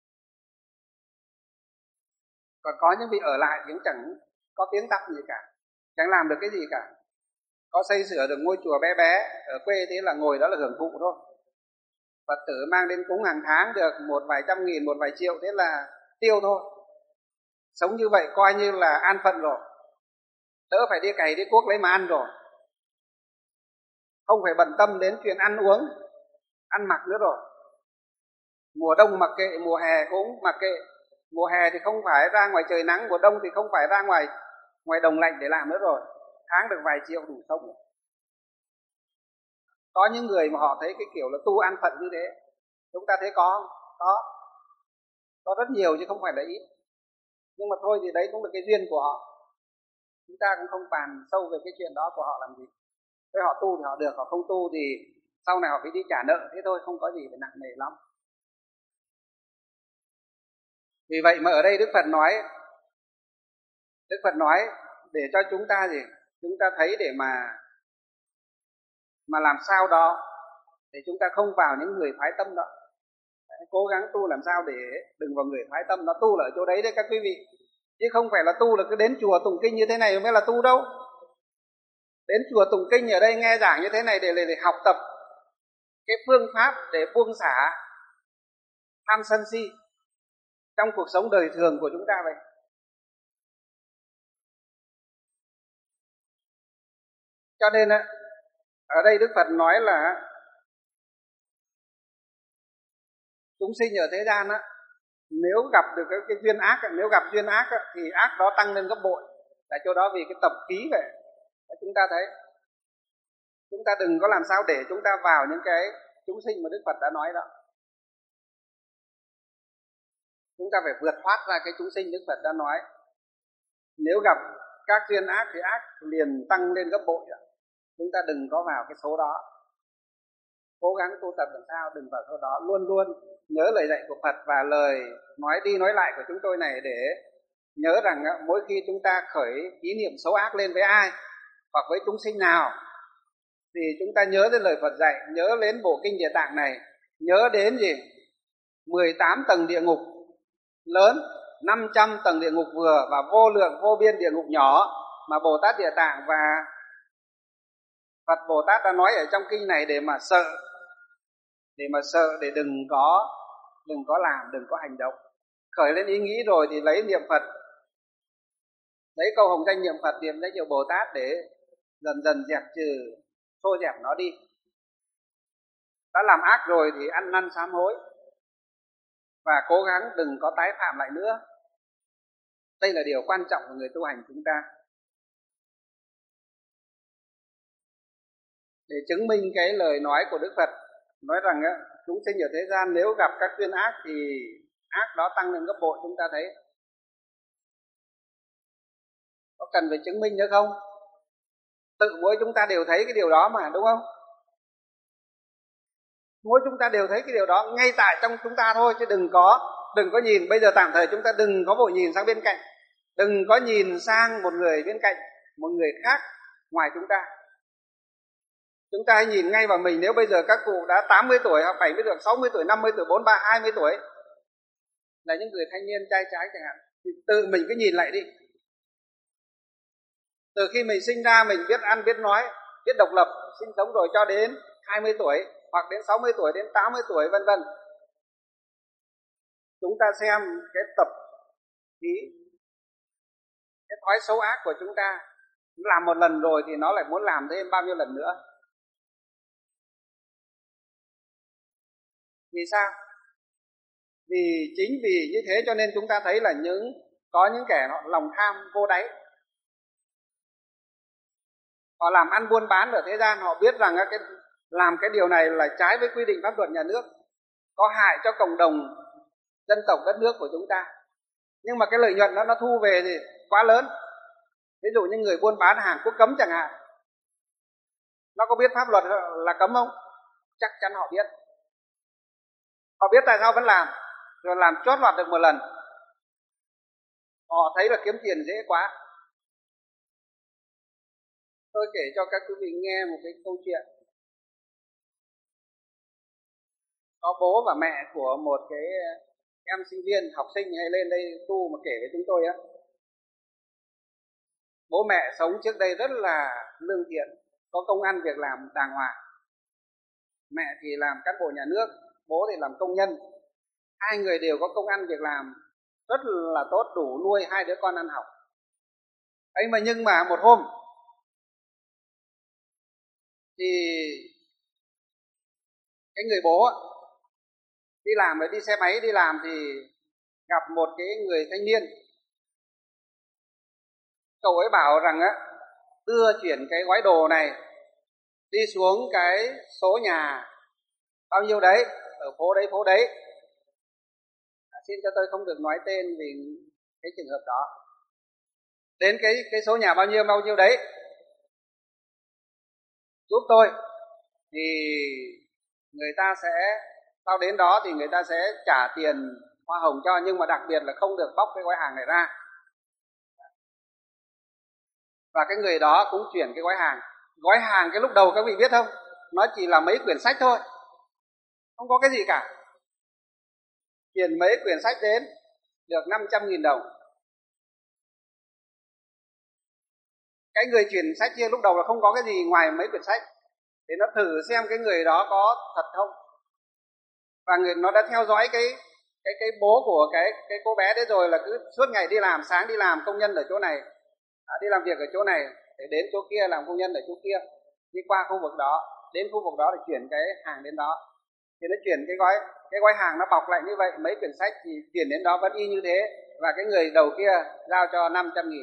Còn có những vị ở lại thì cũng chẳng có tiếng tăm gì cả, chẳng làm được cái gì cả. Có xây sửa được ngôi chùa bé bé ở quê, thế là ngồi đó là hưởng thụ thôi. Phật tử mang đến cúng hàng tháng được một vài trăm nghìn, một vài triệu, thế là tiêu thôi. Sống như vậy coi như là an phận rồi, đỡ phải đi cày đi cuốc lấy mà ăn rồi, không phải bận tâm đến chuyện ăn uống, ăn mặc nữa rồi. Mùa đông mặc kệ, mùa hè cũng mặc kệ. Mùa hè thì không phải ra ngoài trời nắng, mùa đông thì không phải ra ngoài đồng lạnh để làm nữa rồi. Tháng được vài triệu đủ sống. Có những người mà họ thấy cái kiểu là tu an phận như thế, chúng ta thấy có rất nhiều chứ không phải là ít. Nhưng mà thôi thì đấy cũng là cái duyên của họ, chúng ta cũng không bàn sâu về cái chuyện đó của họ làm gì. Thế họ tu thì họ được, họ không tu thì sau này họ phải đi trả nợ, thế thôi, không có gì phải nặng nề lắm. Vì vậy mà ở đây Đức Phật nói để cho chúng ta thấy để mà làm sao đó để chúng ta không vào những người phái tâm đó. Đấy, cố gắng tu làm sao để đừng vào người phái tâm. Nó tu là ở chỗ đấy đấy các quý vị, chứ không phải là tu là cứ đến chùa tụng kinh như thế này mới là tu đâu. Đến chùa tụng kinh ở đây nghe giảng như thế này để học tập cái phương pháp để buông xả tham sân si trong cuộc sống đời thường của chúng ta vậy. Cho nên ở đây Đức Phật nói là chúng sinh ở thế gian nếu gặp được cái duyên ác, nếu gặp duyên ác thì ác đó tăng lên gấp bội. Tại chỗ đó vì cái tập khí vậy. Chúng ta thấy, chúng ta đừng có làm sao để chúng ta vào những cái chúng sinh mà Đức Phật đã nói đó. Chúng ta phải vượt thoát ra cái chúng sinh Đức Phật đã nói. Nếu gặp các duyên ác thì ác liền tăng lên gấp bội. Chúng ta đừng có vào cái số đó. Cố gắng tu tập làm sao đừng vào số đó. Luôn luôn nhớ lời dạy của Phật và lời nói đi nói lại của chúng tôi này, để nhớ rằng mỗi khi chúng ta khởi ý niệm xấu ác lên với ai hoặc với chúng sinh nào thì chúng ta nhớ đến lời Phật dạy, nhớ đến bộ kinh Địa Tạng này, nhớ đến 18 tầng địa ngục lớn, 500 tầng địa ngục vừa và vô lượng vô biên địa ngục nhỏ mà Bồ Tát Địa Tạng và Phật Bồ Tát đã nói ở trong kinh này để mà sợ, để đừng có làm, đừng có hành động. Khởi lên ý nghĩ rồi thì lấy niệm Phật, lấy câu hồng danh niệm Phật, niệm danh hiệu Bồ Tát để dần dần dẹp trừ, xô dẹp nó đi. Đã làm ác rồi thì ăn năn sám hối và cố gắng đừng có tái phạm lại nữa. Đây là điều quan trọng của người tu hành chúng ta. Để chứng minh cái lời nói của Đức Phật nói rằng chúng sinh ở thế gian nếu gặp các duyên ác thì ác đó tăng lên gấp bội, chúng ta thấy. Có cần phải chứng minh nữa không? Tự mỗi chúng ta đều thấy cái điều đó mà, đúng không? Mỗi chúng ta đều thấy cái điều đó ngay tại trong chúng ta thôi, chứ đừng có nhìn. Bây giờ tạm thời chúng ta đừng có vội nhìn sang bên cạnh, đừng có nhìn sang một người bên cạnh, một người khác ngoài chúng ta. Chúng ta hãy nhìn ngay vào mình. Nếu bây giờ các cụ đã 80 tuổi hoặc 70 tuổi, 60 tuổi, 50 tuổi, 43, 20 tuổi là những người thanh niên trai trái chẳng hạn, thì tự mình cứ nhìn lại đi. Từ khi mình sinh ra mình biết ăn, biết nói, biết độc lập, sinh sống rồi cho đến 20 tuổi hoặc đến 60 tuổi, đến 80 tuổi vân vân. Chúng ta xem cái tập khí, cái thói xấu ác của chúng ta. Làm một lần rồi thì nó lại muốn làm thêm bao nhiêu lần nữa. Vì sao? Chính vì như thế cho nên chúng ta thấy là những có những kẻ họ lòng tham vô đáy, họ làm ăn buôn bán ở thế gian, họ biết rằng làm cái điều này là trái với quy định pháp luật nhà nước, có hại cho cộng đồng dân tộc đất nước của chúng ta, nhưng mà cái lợi nhuận nó thu về thì quá lớn. Ví dụ như người buôn bán hàng quốc cấm chẳng hạn, nó có biết pháp luật là cấm không? Chắc chắn họ biết. Họ biết tại sao vẫn làm, rồi làm chót lọt được một lần. Họ thấy là kiếm tiền dễ quá. Tôi kể cho các quý vị nghe một cái câu chuyện. Có bố và mẹ của một cái em sinh viên, học sinh hay lên đây tu mà kể với chúng tôi á. Bố mẹ sống trước đây rất là lương thiện, có công ăn việc làm đàng hoàng. Mẹ thì làm cán bộ nhà nước, bố thì làm công nhân. Hai người đều có công ăn việc làm rất là tốt, đủ nuôi hai đứa con ăn học. Ấy mà nhưng mà một hôm thì cái người bố đi làm, đi xe máy đi làm thì gặp một cái người thanh niên. Cậu ấy bảo rằng đưa chuyển cái gói đồ này đi xuống cái số nhà bao nhiêu đấy, ở phố đấy. Xin cho tôi không được nói tên vì cái trường hợp đó. Đến cái số nhà bao nhiêu đấy giúp tôi, thì người ta sẽ, sau đến đó thì người ta sẽ trả tiền hoa hồng cho, nhưng mà đặc biệt là không được bóc cái gói hàng này ra. Và cái người đó cũng chuyển cái gói hàng. Gói hàng cái lúc đầu các vị biết không, nó chỉ là mấy quyển sách thôi, không có cái gì cả. Chuyển mấy quyển sách đến được 500.000 đồng. Cái người chuyển sách kia lúc đầu là không có cái gì ngoài mấy quyển sách, để nó thử xem cái người đó có thật không. Và nó đã theo dõi cái bố của cái cô bé đấy rồi, là cứ suốt ngày đi làm, sáng đi làm công nhân ở chỗ này, đi làm việc ở chỗ này, để đến chỗ kia làm công nhân ở chỗ kia, đi qua khu vực đó, đến khu vực đó để chuyển cái hàng đến đó. Thì nó chuyển cái gói hàng nó bọc lại như vậy, mấy quyển sách thì chuyển đến đó vẫn y như thế, và cái người đầu kia giao cho 500.000.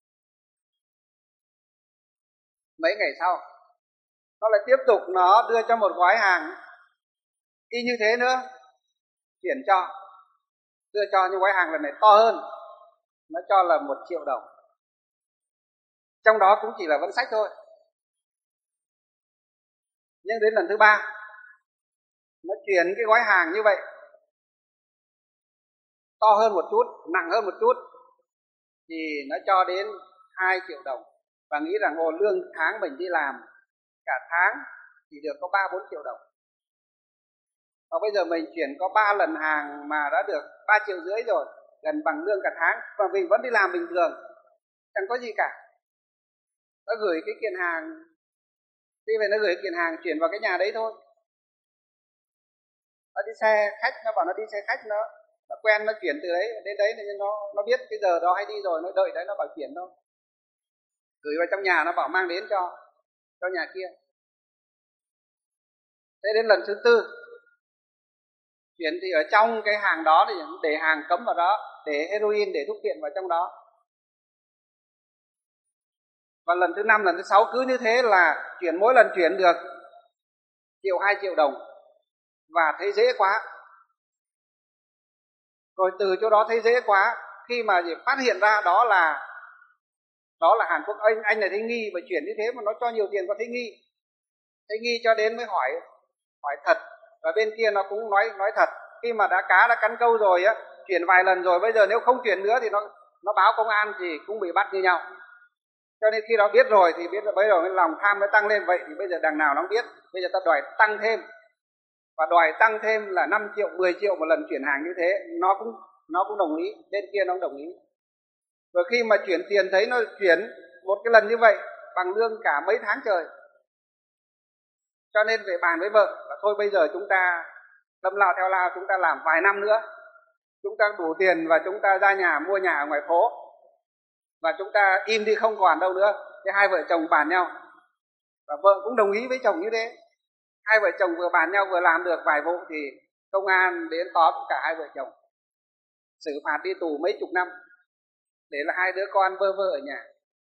Mấy ngày sau nó lại tiếp tục, nó đưa cho một gói hàng y như thế nữa, chuyển cho, đưa cho, nhưng gói hàng lần này to hơn, nó cho là 1 triệu đồng. Trong đó cũng chỉ là vẫn sách thôi. Nhưng đến lần thứ 3 nó chuyển cái gói hàng như vậy, to hơn một chút, nặng hơn một chút, thì nó cho đến 2 triệu đồng. Và nghĩ rằng lương tháng mình đi làm cả tháng thì được có 3-4 triệu đồng. Và bây giờ mình chuyển có 3 lần hàng mà đã được 3,5 triệu rồi, gần bằng lương cả tháng, và mình vẫn đi làm bình thường, chẳng có gì cả. Nó gửi cái kiện hàng, đi về nó gửi kiện hàng chuyển vào cái nhà đấy thôi. Nó đi xe khách, nó bảo nó đi xe khách, nó quen, nó chuyển từ đấy đến đấy, nên nó biết cái giờ đó hay đi rồi, nó đợi đấy, nó bảo chuyển thôi. Gửi vào trong nhà, nó bảo mang đến cho nhà kia. Thế đến lần thứ 4 chuyển thì ở trong cái hàng đó thì để hàng cấm vào đó, để heroin, để thuốc phiện vào trong đó. Và lần thứ 5, lần thứ 6 cứ như thế là chuyển, mỗi lần chuyển được 1-2 triệu đồng, và thấy dễ quá. Rồi từ chỗ đó thấy dễ quá, khi mà phát hiện ra đó là Hàn Quốc, anh này thấy nghi, và chuyển như thế mà nó cho nhiều tiền, có thấy nghi cho đến mới hỏi thật, và bên kia nó cũng nói thật. Khi mà cá đã cắn câu rồi á, chuyển vài lần rồi, bây giờ nếu không chuyển nữa thì nó báo công an thì cũng bị bắt như nhau. Cho nên khi nó biết rồi thì biết, bây giờ cái lòng tham nó tăng lên. Vậy thì bây giờ đằng nào nó cũng biết, bây giờ ta đòi tăng thêm, và đòi tăng thêm là 5 triệu, 10 triệu một lần chuyển hàng như thế. Nó cũng đồng ý, bên kia nó cũng đồng ý. Rồi khi mà chuyển tiền thấy nó chuyển một cái lần như vậy bằng lương cả mấy tháng trời, cho nên về bàn với vợ là thôi bây giờ chúng ta đâm lao theo lao, chúng ta làm vài năm nữa, chúng ta đủ tiền và chúng ta ra nhà mua nhà ở ngoài phố, và chúng ta im đi không còn đâu nữa. Thế hai vợ chồng bàn nhau, và vợ cũng đồng ý với chồng như thế. Hai vợ chồng vừa bàn nhau vừa làm được vài vụ thì công an đến tóm cả hai vợ chồng, xử phạt đi tù mấy chục năm. để là hai đứa con bơ vơ ở nhà.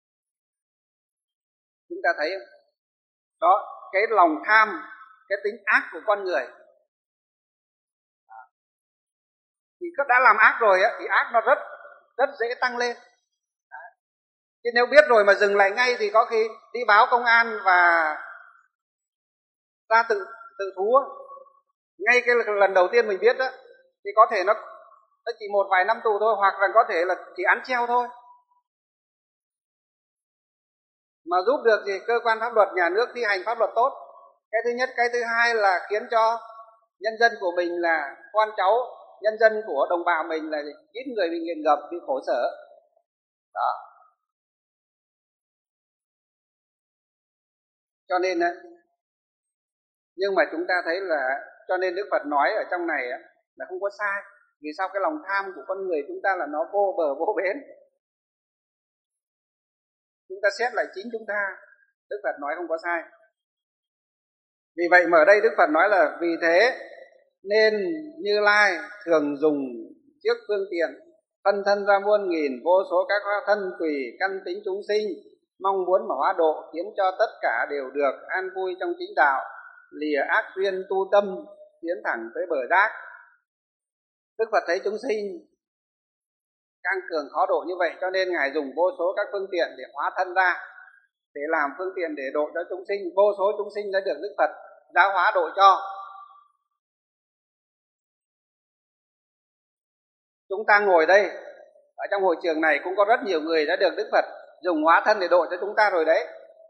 Chúng ta thấy không? Đó, cái lòng tham, cái tính ác của con người. Thì đã làm ác rồi á, thì ác nó rất dễ tăng lên. Chứ nếu biết rồi mà dừng lại ngay thì có khi đi báo công an và ra tự thú. Ngay cái lần đầu tiên mình biết đó, thì có thể nó chỉ một vài năm tù thôi, hoặc là có thể là chỉ án treo thôi. Mà giúp được thì cơ quan pháp luật, nhà nước thi hành pháp luật tốt. Cái thứ nhất. Cái thứ hai là khiến cho nhân dân của mình, là con cháu, nhân dân của đồng bào mình là ít người bị nghiện ngập, bị khổ sở. Đó. Cho nên nhưng mà chúng ta thấy là, cho nên Đức Phật nói ở trong này là không có sai. Vì sao? Cái lòng tham của con người chúng ta là nó vô bờ vô bến. Chúng ta xét lại chính chúng ta, Đức Phật nói không có sai. Vì vậy mà ở đây Đức Phật nói là vì thế nên Như Lai thường dùng chiếc phương tiện phân thân ra muôn nghìn vô số các hóa thân tùy căn tính chúng sinh, mong muốn mà hóa độ, khiến cho tất cả đều được an vui trong chính đạo, lìa ác duyên tu tâm, tiến thẳng tới bờ giác. Đức Phật thấy chúng sinh căng cường khó độ như vậy, cho nên Ngài dùng vô số các phương tiện để hóa thân ra, để làm phương tiện để độ cho chúng sinh. Vô số chúng sinh đã được Đức Phật giáo hóa độ cho. Chúng ta ngồi đây, ở trong hội trường này cũng có rất nhiều người đã được Đức Phật dùng hóa thân để độ cho chúng ta rồi đấy.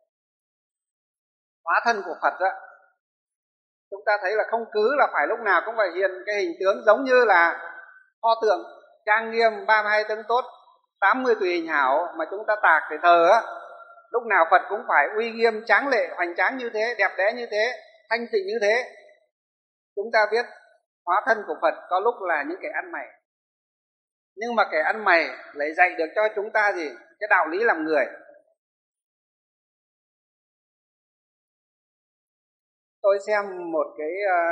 Hóa thân của Phật đó, chúng ta thấy là không cứ là phải lúc nào cũng phải hiện cái hình tướng giống như là pho tượng trang nghiêm 32 tướng tốt, 80 tùy hình hảo mà chúng ta tạc để thờ á. Lúc nào Phật cũng phải uy nghiêm, tráng lệ, hoành tráng như thế, đẹp đẽ như thế, thanh tịnh như thế. Chúng ta biết hóa thân của Phật có lúc là những kẻ ăn mày, nhưng mà kẻ ăn mày lại dạy được cho chúng ta gì? Cái đạo lý làm người. Tôi xem một cái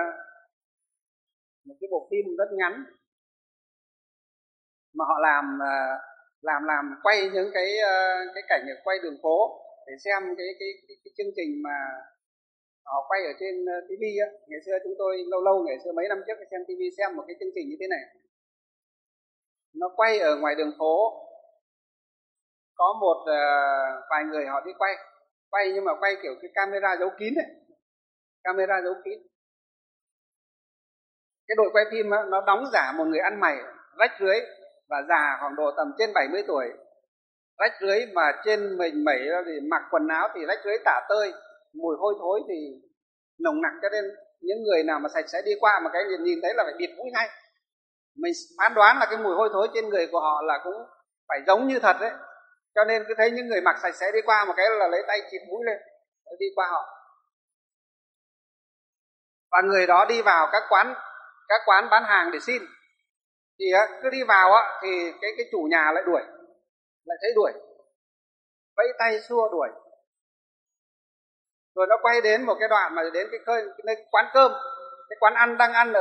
bộ phim rất ngắn mà họ làm quay những cái cảnh ở quay đường phố để xem cái chương trình mà họ quay ở trên TV á. Ngày xưa chúng tôi lâu ngày xưa mấy năm trước xem TV, xem một cái chương trình như thế này. Nó quay ở ngoài đường phố, có một vài người họ đi quay nhưng mà quay kiểu cái camera giấu kín ấy, camera giấu kín. Cái đội quay phim nó đóng giả một người ăn mày rách rưới và già khoảng độ tầm trên 70 tuổi, rách rưới mà trên mình mẩy thì mặc quần áo thì rách rưới tả tơi, mùi hôi thối thì nồng nặc, cho nên những người nào mà sạch sẽ đi qua mà cái nhìn thấy là phải bịt mũi ngay. Mình phán đoán là cái mùi hôi thối trên người của họ là cũng phải giống như thật đấy. Cho nên cứ thấy những người mặc sạch sẽ đi qua một cái là lấy tay chịt mũi lên đi qua họ. Và người đó đi vào các quán bán hàng để xin, thì cứ đi vào thì cái chủ nhà lại thấy đuổi, vẫy tay xua đuổi. Rồi nó quay đến một cái đoạn mà đến cái quán cơm, cái quán ăn đang ăn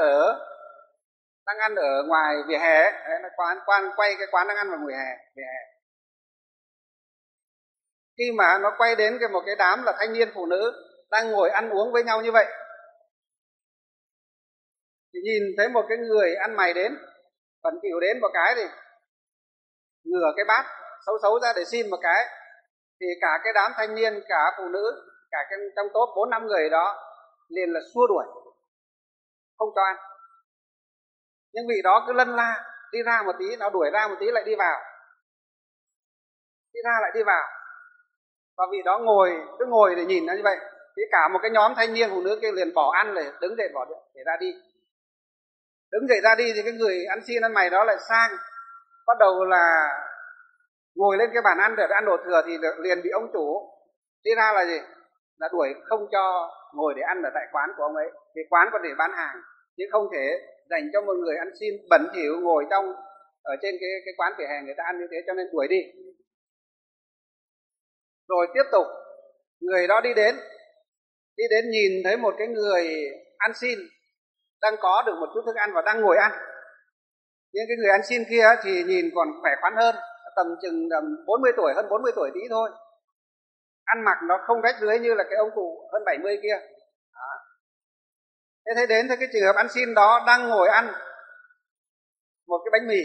ở ngoài vỉa hè. Đấy, nó quay cái quán đang ăn vào vỉa hè. Khi mà nó quay đến một cái đám là thanh niên phụ nữ đang ngồi ăn uống với nhau như vậy, thì nhìn thấy một cái người ăn mày đến, bẩn thỉu đến một cái thì ngửa cái bát xấu ra để xin một cái, thì cả cái đám thanh niên, cả phụ nữ, cả trong top 4-5 người đó liền là xua đuổi, không cho ăn. Nhưng vị đó cứ lân la, đi ra một tí, nó đuổi ra một tí lại đi vào, đi ra lại đi vào. Và vị đó cứ ngồi để nhìn nó như vậy, thì cả một cái nhóm thanh niên phụ nữ kia liền bỏ ăn rồi đứng dậy bỏ để ra đi. Đứng dậy ra đi thì cái người ăn xin ăn mày đó lại sang, bắt đầu là ngồi lên cái bàn ăn để ăn đồ thừa, thì liền bị ông chủ đi ra là gì? Là đuổi không cho ngồi để ăn ở tại quán của ông ấy. Thì quán có để bán hàng, chứ không thể dành cho một người ăn xin bẩn thỉu ngồi ở trên cái quán vỉa hè người ta ăn như thế, cho nên đuổi đi. Rồi tiếp tục, người đó đi đến nhìn thấy một cái người ăn xin đang có được một chút thức ăn và đang ngồi ăn. Nhưng cái người ăn xin kia thì nhìn còn khỏe khoắn hơn, tầm chừng 40 tuổi, hơn 40 tuổi tí thôi. Ăn mặc nó không rách rưới như là cái ông cụ hơn 70 kia. Đó. Thế đến cái trường hợp ăn xin đó, đang ngồi ăn một cái bánh mì,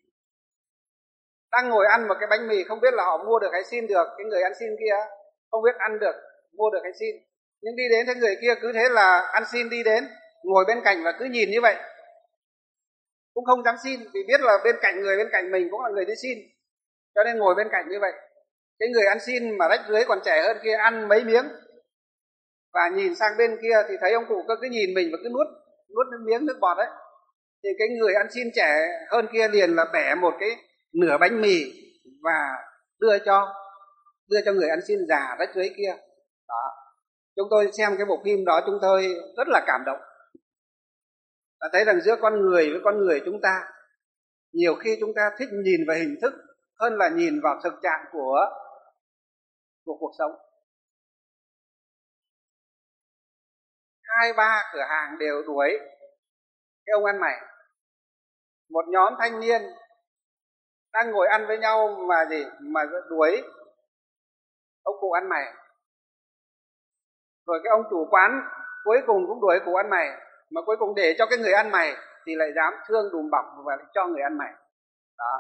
đang ngồi ăn một cái bánh mì, không biết là họ mua được hay xin được. Cái người ăn xin kia không biết ăn được, mua được hay xin, nhưng đi đến thấy người kia cứ thế là ăn xin đi đến, ngồi bên cạnh và cứ nhìn như vậy, cũng không dám xin, vì biết là bên cạnh người bên cạnh mình cũng là người đi xin, cho nên ngồi bên cạnh như vậy. Cái người ăn xin mà rách rưới còn trẻ hơn kia ăn mấy miếng và nhìn sang bên kia thì thấy ông cụ cứ nhìn mình và cứ nuốt miếng nước bọt ấy, thì cái người ăn xin trẻ hơn kia liền là bẻ một cái nửa bánh mì và đưa cho người ăn xin già rách rưới kia. Đó. Chúng tôi xem cái bộ phim đó chúng tôi rất là cảm động, và thấy rằng giữa con người với con người chúng ta, nhiều khi chúng ta thích nhìn vào hình thức hơn là nhìn vào thực trạng của cuộc sống. 2-3 cửa hàng đều đuổi cái ông ăn mày. Một nhóm thanh niên đang ngồi ăn với nhau mà đuổi ông cụ ăn mày. Rồi cái ông chủ quán cuối cùng cũng đuổi cụ ăn mày, mà cuối cùng để cho cái người ăn mày thì lại dám thương đùm bọc và lại cho người ăn mày. Đó.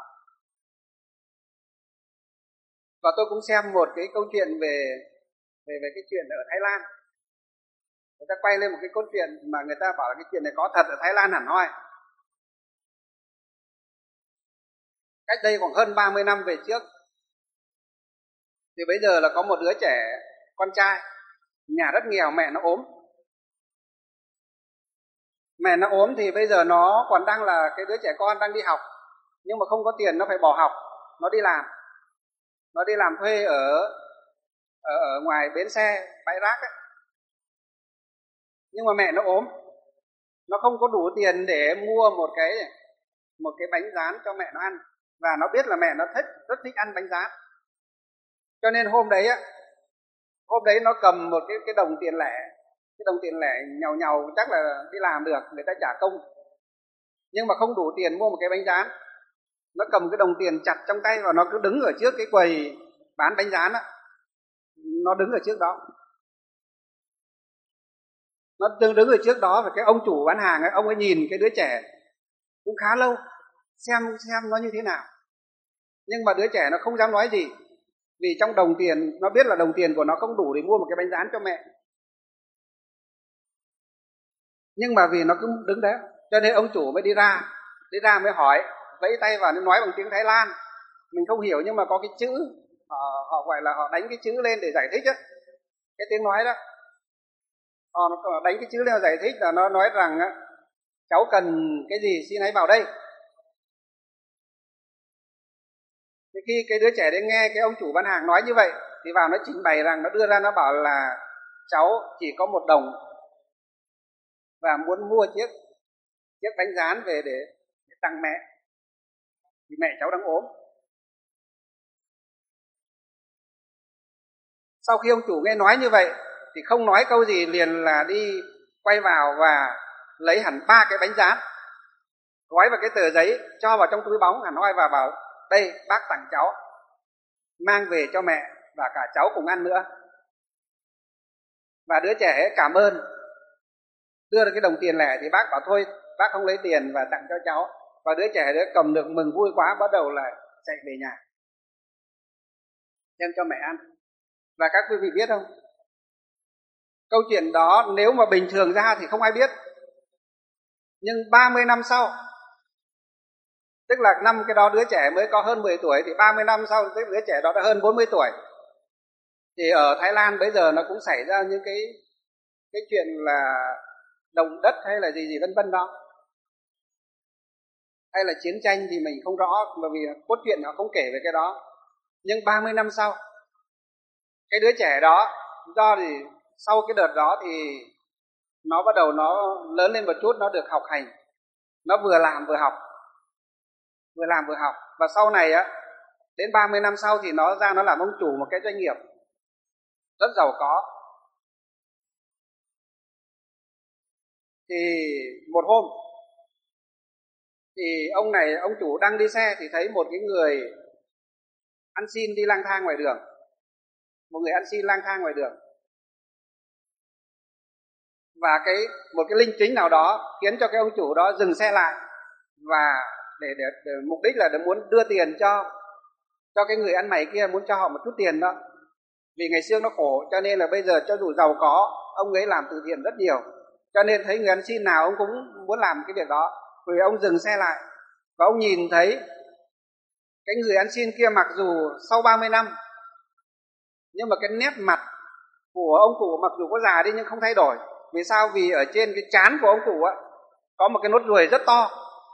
Và tôi cũng xem một cái câu chuyện về cái chuyện ở Thái Lan. Người ta quay lên một cái câu chuyện mà người ta bảo là cái chuyện này có thật ở Thái Lan hẳn hoi. Cách đây khoảng hơn 30 năm về trước, thì bây giờ là có một đứa trẻ con trai, nhà rất nghèo, mẹ nó ốm. Mẹ nó ốm thì bây giờ nó còn đang là cái đứa trẻ con đang đi học, nhưng mà không có tiền, nó phải bỏ học, nó đi làm. Nó đi làm thuê ở ngoài bến xe, bãi rác ấy. Nhưng mà mẹ nó ốm, nó không có đủ tiền để mua một cái bánh rán cho mẹ nó ăn, và nó biết là mẹ nó rất thích ăn bánh rán. Cho nên hôm đấy nó cầm một cái đồng tiền lẻ, cái đồng tiền lẻ nhàu chắc là đi làm được, người ta trả công, nhưng mà không đủ tiền mua một cái bánh rán. Nó cầm cái đồng tiền chặt trong tay và nó cứ đứng ở trước cái quầy bán bánh rán á, nó đứng ở trước đó. Nó đứng ở trước đó, và cái ông chủ bán hàng ấy, ông ấy nhìn cái đứa trẻ cũng khá lâu, xem nó như thế nào. Nhưng mà đứa trẻ nó không dám nói gì, vì trong đồng tiền, nó biết là đồng tiền của nó không đủ để mua một cái bánh rán cho mẹ. Nhưng mà vì nó cứ đứng đấy, cho nên ông chủ mới đi ra mới hỏi, vẫy tay vào, nói bằng tiếng Thái Lan. Mình không hiểu, nhưng mà có cái chữ, họ gọi là họ đánh cái chữ lên để giải thích á, cái tiếng nói đó. Họ đánh cái chữ lên giải thích là nó nói rằng cháu cần cái gì xin hãy vào đây. Thì khi cái đứa trẻ đấy nghe cái ông chủ bán hàng nói như vậy thì vào nó trình bày rằng, nó đưa ra, nó bảo là cháu chỉ có 1 đồng và muốn mua chiếc bánh rán về để tặng mẹ, vì mẹ cháu đang ốm. Sau khi ông chủ nghe nói như vậy thì không nói câu gì, liền là đi quay vào và lấy hẳn 3 cái bánh rán, gói vào cái tờ giấy, cho vào trong túi bóng hẳn hoi và bảo đây bác tặng cháu, mang về cho mẹ và cả cháu cùng ăn nữa. Và đứa trẻ ấy cảm ơn, đưa được cái đồng tiền lẻ thì bác bảo thôi bác không lấy tiền và tặng cho cháu. Và đứa trẻ đấy cầm được mừng vui quá, bắt đầu là chạy về nhà đem cho mẹ ăn. Và các quý vị biết không, câu chuyện đó nếu mà bình thường ra thì không ai biết, nhưng 30 năm sau, tức là năm cái đó đứa trẻ mới có hơn 10 tuổi, thì 30 năm sau tức đứa trẻ đó đã hơn 40 tuổi. Thì ở Thái Lan bây giờ nó cũng xảy ra những cái chuyện là động đất hay là gì vân vân đó, hay là chiến tranh thì mình không rõ, bởi vì cốt truyện nó không kể về cái đó. Nhưng 30 năm sau, cái đứa trẻ đó, do thì sau cái đợt đó thì nó bắt đầu nó lớn lên một chút, nó được học hành, nó vừa làm vừa học, và sau này á, đến 30 năm sau thì nó ra nó làm ông chủ một cái doanh nghiệp rất giàu có. Thì một hôm thì ông chủ đang đi xe thì thấy một cái người ăn xin đi lang thang ngoài đường, một người ăn xin lang thang ngoài đường, và một cái linh tính nào đó khiến cho cái ông chủ đó dừng xe lại, và để mục đích là để muốn đưa tiền cho cái người ăn mày kia, muốn cho họ một chút tiền đó. Vì ngày xưa nó khổ, cho nên là bây giờ cho dù giàu có, ông ấy làm từ thiện rất nhiều, cho nên thấy người ăn xin nào ông cũng muốn làm cái việc đó. Rồi ông dừng xe lại và ông nhìn thấy cái người ăn xin kia, mặc dù sau 30 năm nhưng mà cái nét mặt của ông cụ mặc dù có già đi nhưng không thay đổi. Vì sao? Vì ở trên cái trán của ông cụ á có một cái nốt ruồi rất to.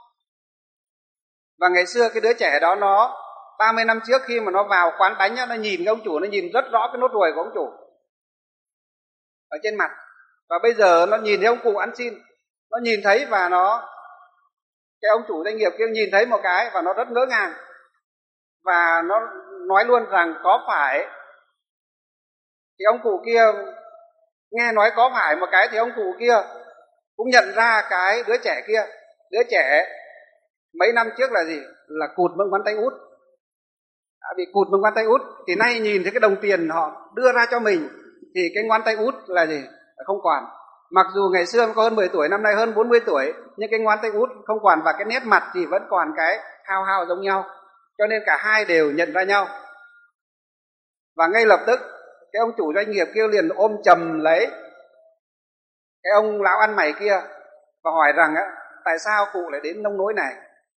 Và ngày xưa cái đứa trẻ đó, nó 30 năm trước khi mà nó vào quán bánh á, nó nhìn cái ông chủ, nó nhìn rất rõ cái nốt ruồi của ông chủ ở trên mặt. Và bây giờ nó nhìn thấy ông cụ ăn xin, nó nhìn thấy, và cái ông chủ doanh nghiệp kia nhìn thấy một cái và nó rất ngỡ ngàng, và nó nói luôn rằng có phải. Thì ông cụ kia nghe nói có phải một cái, thì ông cụ kia cũng nhận ra cái đứa trẻ kia. Đứa trẻ mấy năm trước là gì? Là cụt một ngón tay út. Vì cụt một ngón tay út thì nay nhìn thấy cái đồng tiền họ đưa ra cho mình thì cái ngón tay út là gì? Là không còn. Mặc dù ngày xưa có hơn 10 tuổi, năm nay hơn 40 tuổi, nhưng cái ngón tay út không còn, và cái nét mặt thì vẫn còn cái hao hao giống nhau. Cho nên cả hai đều nhận ra nhau. Và ngay lập tức cái ông chủ doanh nghiệp kia liền ôm chầm lấy cái ông lão ăn mày kia và hỏi rằng á, tại sao cụ lại đến nông nỗi này?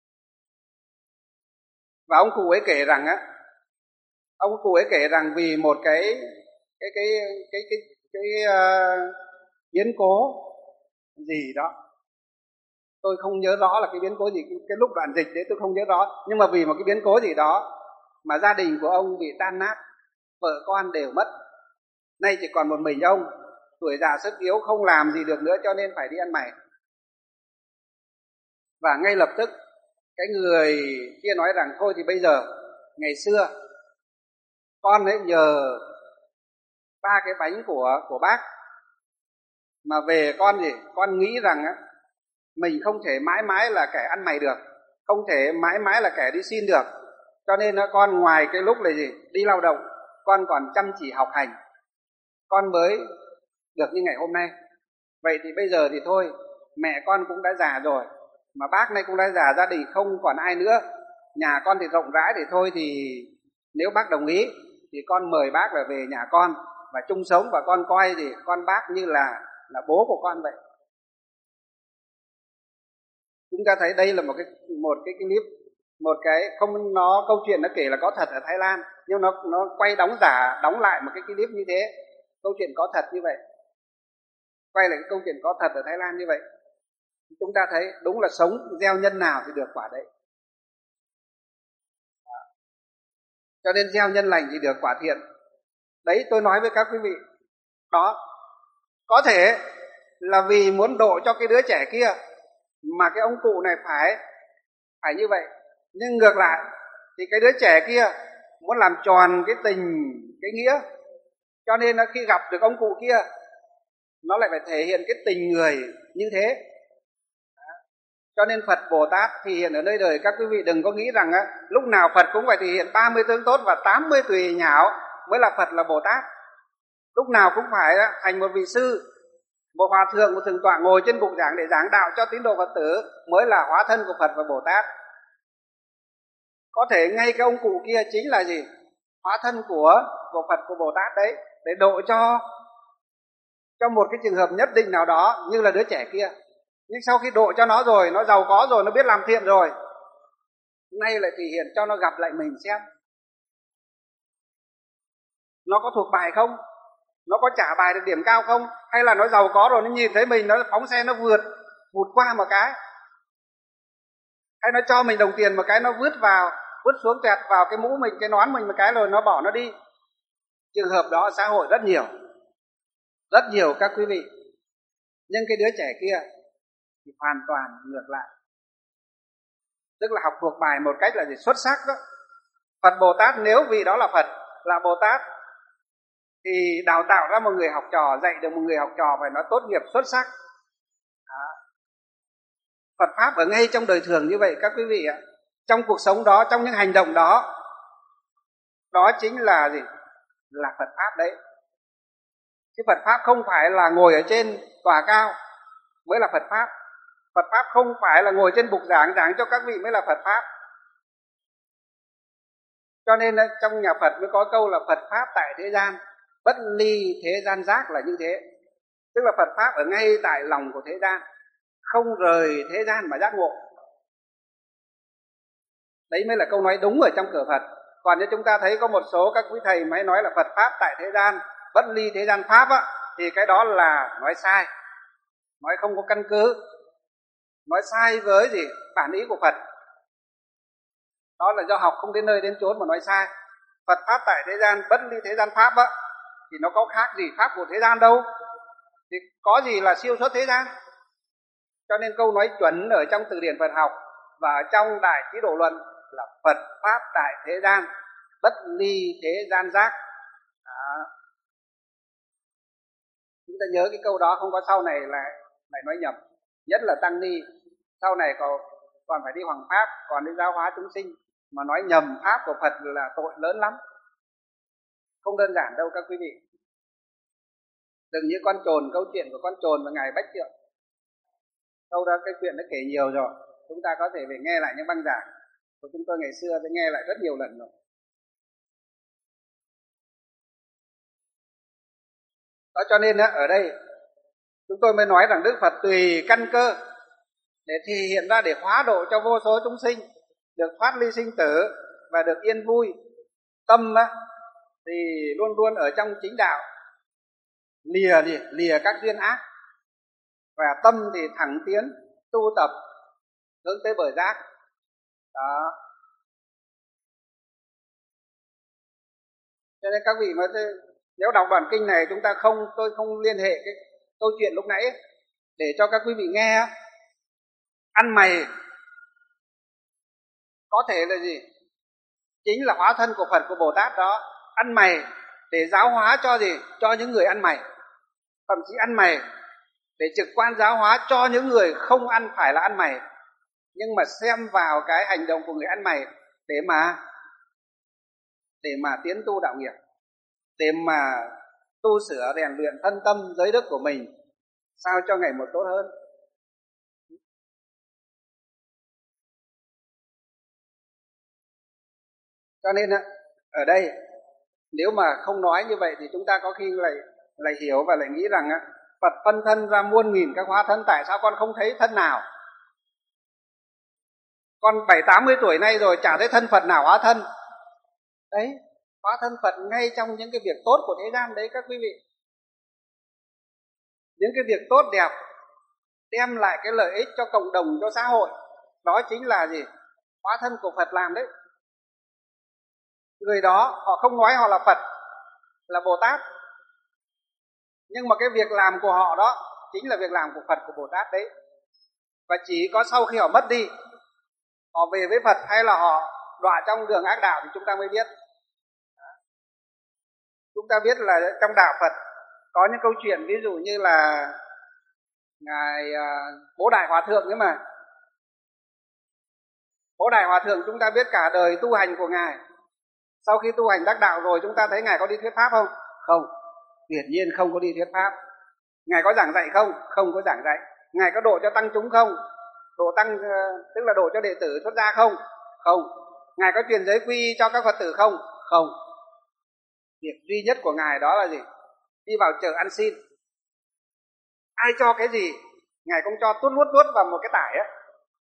Và ông cụ ấy kể rằng á, vì một cái biến cố gì đó, tôi không nhớ rõ là cái biến cố gì, cái lúc đoạn dịch đấy tôi không nhớ rõ, nhưng mà vì một cái biến cố gì đó mà gia đình của ông bị tan nát, vợ con đều mất, nay chỉ còn một mình ông, tuổi già sức yếu, không làm gì được nữa, cho nên phải đi ăn mày. Và ngay lập tức cái người kia nói rằng thôi thì bây giờ, ngày xưa con ấy nhờ 3 cái bánh của bác mà về con nghĩ rằng á, mình không thể mãi mãi là kẻ ăn mày được, không thể mãi mãi là kẻ đi xin được, cho nên con ngoài cái lúc là đi lao động, con còn chăm chỉ học hành, con mới được như ngày hôm nay. Vậy thì bây giờ thì thôi, mẹ con cũng đã già rồi, mà bác này cũng đã già, gia đình không còn ai nữa, nhà con thì rộng rãi, thì thôi thì nếu bác đồng ý thì con mời bác là về nhà con và chung sống, và con coi thì con bác như là bố của con vậy. Chúng ta thấy đây là một cái clip, một cái không, nó câu chuyện nó kể là có thật ở Thái Lan, nhưng nó quay đóng lại một cái clip như thế, câu chuyện có thật như vậy, quay lại cái câu chuyện có thật ở Thái Lan như vậy. Chúng ta thấy đúng là sống gieo nhân nào thì được quả đấy. Cho nên gieo nhân lành thì được quả thiện. Đấy, tôi nói với các quý vị, đó, có thể là vì muốn độ cho cái đứa trẻ kia mà cái ông cụ này phải như vậy. Nhưng ngược lại thì cái đứa trẻ kia muốn làm tròn cái tình, cái nghĩa, cho nên là khi gặp được ông cụ kia, nó lại phải thể hiện cái tình người như thế. Cho nên Phật Bồ Tát thì hiện ở nơi đời, các quý vị đừng có nghĩ rằng á, lúc nào Phật cũng phải thể hiện 30 tướng tốt và 80 tùy nhão mới là Phật, là Bồ Tát. Lúc nào cũng phải thành một vị sư, một hòa thượng, một thượng tọa ngồi trên bục giảng để giảng đạo cho tín đồ Phật tử mới là hóa thân của Phật và Bồ Tát. Có thể ngay cái ông cụ kia chính là gì? Hóa thân của Phật, của Bồ Tát đấy, để độ cho một cái trường hợp nhất định nào đó, như là đứa trẻ kia. Nhưng sau khi độ cho nó rồi, nó giàu có rồi, nó biết làm thiện rồi, nay lại thể hiện cho nó gặp lại mình xem nó có thuộc bài không, nó có trả bài được điểm cao không, hay là nó giàu có rồi nó nhìn thấy mình, nó phóng xe nó vụt qua một cái, hay nó cho mình đồng tiền một cái, nó vứt xuống tẹt vào cái mũ mình, cái nón mình một cái, rồi nó bỏ nó đi. Trường hợp đó ở xã hội rất nhiều các quý vị. Nhưng cái đứa trẻ kia thì hoàn toàn ngược lại, tức là học thuộc bài một cách là gì? Xuất sắc đó. Phật Bồ Tát, nếu vị đó là Phật, là Bồ Tát, thì đào tạo ra một người học trò, dạy được một người học trò phải nói tốt nghiệp xuất sắc. Phật Pháp ở ngay trong đời thường như vậy các quý vị ạ. Trong cuộc sống đó, trong những hành động đó, Đó chính là gì? Là Phật Pháp đấy. Chứ Phật Pháp không phải là ngồi ở trên tòa cao mới là Phật Pháp. Phật Pháp không phải là ngồi trên bục giảng giảng cho các vị mới là Phật Pháp. Cho nên trong nhà Phật mới có câu là Phật Pháp tại thế gian, bất ly thế gian giác là như thế. Tức là Phật Pháp ở ngay tại lòng của thế gian, không rời thế gian mà giác ngộ. Đấy mới là câu nói đúng ở trong cửa Phật. Còn nếu chúng ta thấy có một số các quý thầy mới nói là Phật Pháp tại thế gian, bất ly thế gian Pháp á, thì cái đó là nói sai, nói không có căn cứ, nói sai với gì? Bản ý của Phật. Đó là do học không đến nơi đến chốn mà nói sai. Phật Pháp tại thế gian, bất ly thế gian Pháp á, thì nó có khác gì Pháp của thế gian đâu. Thì có gì là siêu xuất thế gian. Cho nên câu nói chuẩn ở trong từ điển Phật học và trong Đại Chí Độ Luận là Phật Pháp tại thế gian, bất ly thế gian giác. Chúng ta nhớ cái câu đó, không có sau này lại nói nhầm. Nhất là tăng ni sau này còn phải đi hoằng pháp, còn đi giáo hóa chúng sinh, mà nói nhầm pháp của Phật là tội lớn lắm, không đơn giản đâu các quý vị. Đừng như con trồn, câu chuyện của con trồn và ngài Bách Trượng. Câu đó cái chuyện nó kể nhiều rồi, chúng ta có thể về nghe lại những băng giảng của chúng tôi ngày xưa, tôi nghe lại rất nhiều lần rồi. Đó, cho nên ở đây chúng tôi mới nói rằng Đức Phật tùy căn cơ để thể hiện ra, để hóa độ cho vô số chúng sinh được thoát ly sinh tử và được yên vui. Tâm thì luôn luôn ở trong chính đạo, lìa các duyên ác, và tâm thì thẳng tiến tu tập hướng tới bờ giác. Đó. Cho nên các vị mà nếu đọc bản kinh này tôi không liên hệ cái câu chuyện lúc nãy để cho các quý vị nghe. Ăn mày có thể là gì? Chính là hóa thân của Phật, của Bồ Tát đó. Ăn mày để giáo hóa cho gì? Cho những người ăn mày. Thậm chí ăn mày để trực quan giáo hóa cho những người không ăn phải là ăn mày, nhưng mà xem vào cái hành động của người ăn mày để mà tiến tu đạo nghiệp, để mà tu sửa rèn luyện thân tâm giới đức của mình sao cho ngày một tốt hơn. Cho nên ở đây nếu mà không nói như vậy thì chúng ta có khi lại hiểu và lại nghĩ rằng Phật phân thân ra muôn nghìn các hóa thân, tại sao con không thấy thân nào? Con 70-80 tuổi nay rồi chả thấy thân Phật nào hóa thân. Đấy, hóa thân Phật ngay trong những cái việc tốt của thế gian đấy các quý vị. Những cái việc tốt đẹp đem lại cái lợi ích cho cộng đồng, cho xã hội, đó chính là gì? Hóa thân của Phật làm đấy. Người đó họ không nói họ là Phật, là Bồ Tát, nhưng mà cái việc làm của họ đó chính là việc làm của Phật, của Bồ Tát đấy. Và chỉ có sau khi họ mất đi, họ về với Phật hay là họ đọa trong đường ác đạo thì chúng ta mới biết. Chúng ta biết là trong đạo Phật có những câu chuyện, ví dụ như là ngài Bố Đại Hòa Thượng ấy mà. Bố Đại Hòa Thượng chúng ta biết cả đời tu hành của ngài. Sau khi tu hành đắc đạo rồi chúng ta thấy ngài có đi thuyết pháp không? Không, hiển nhiên không có đi thuyết pháp. Ngài có giảng dạy không? Không có giảng dạy. Ngài có độ cho tăng chúng không? Độ tăng tức là độ cho đệ tử xuất gia không? Không. Ngài có truyền giới quy cho các Phật tử không? Không. Việc duy nhất của ngài đó là gì? Đi vào chợ ăn xin. Ai cho cái gì ngài cũng cho tuốt nuốt vào một cái tải á.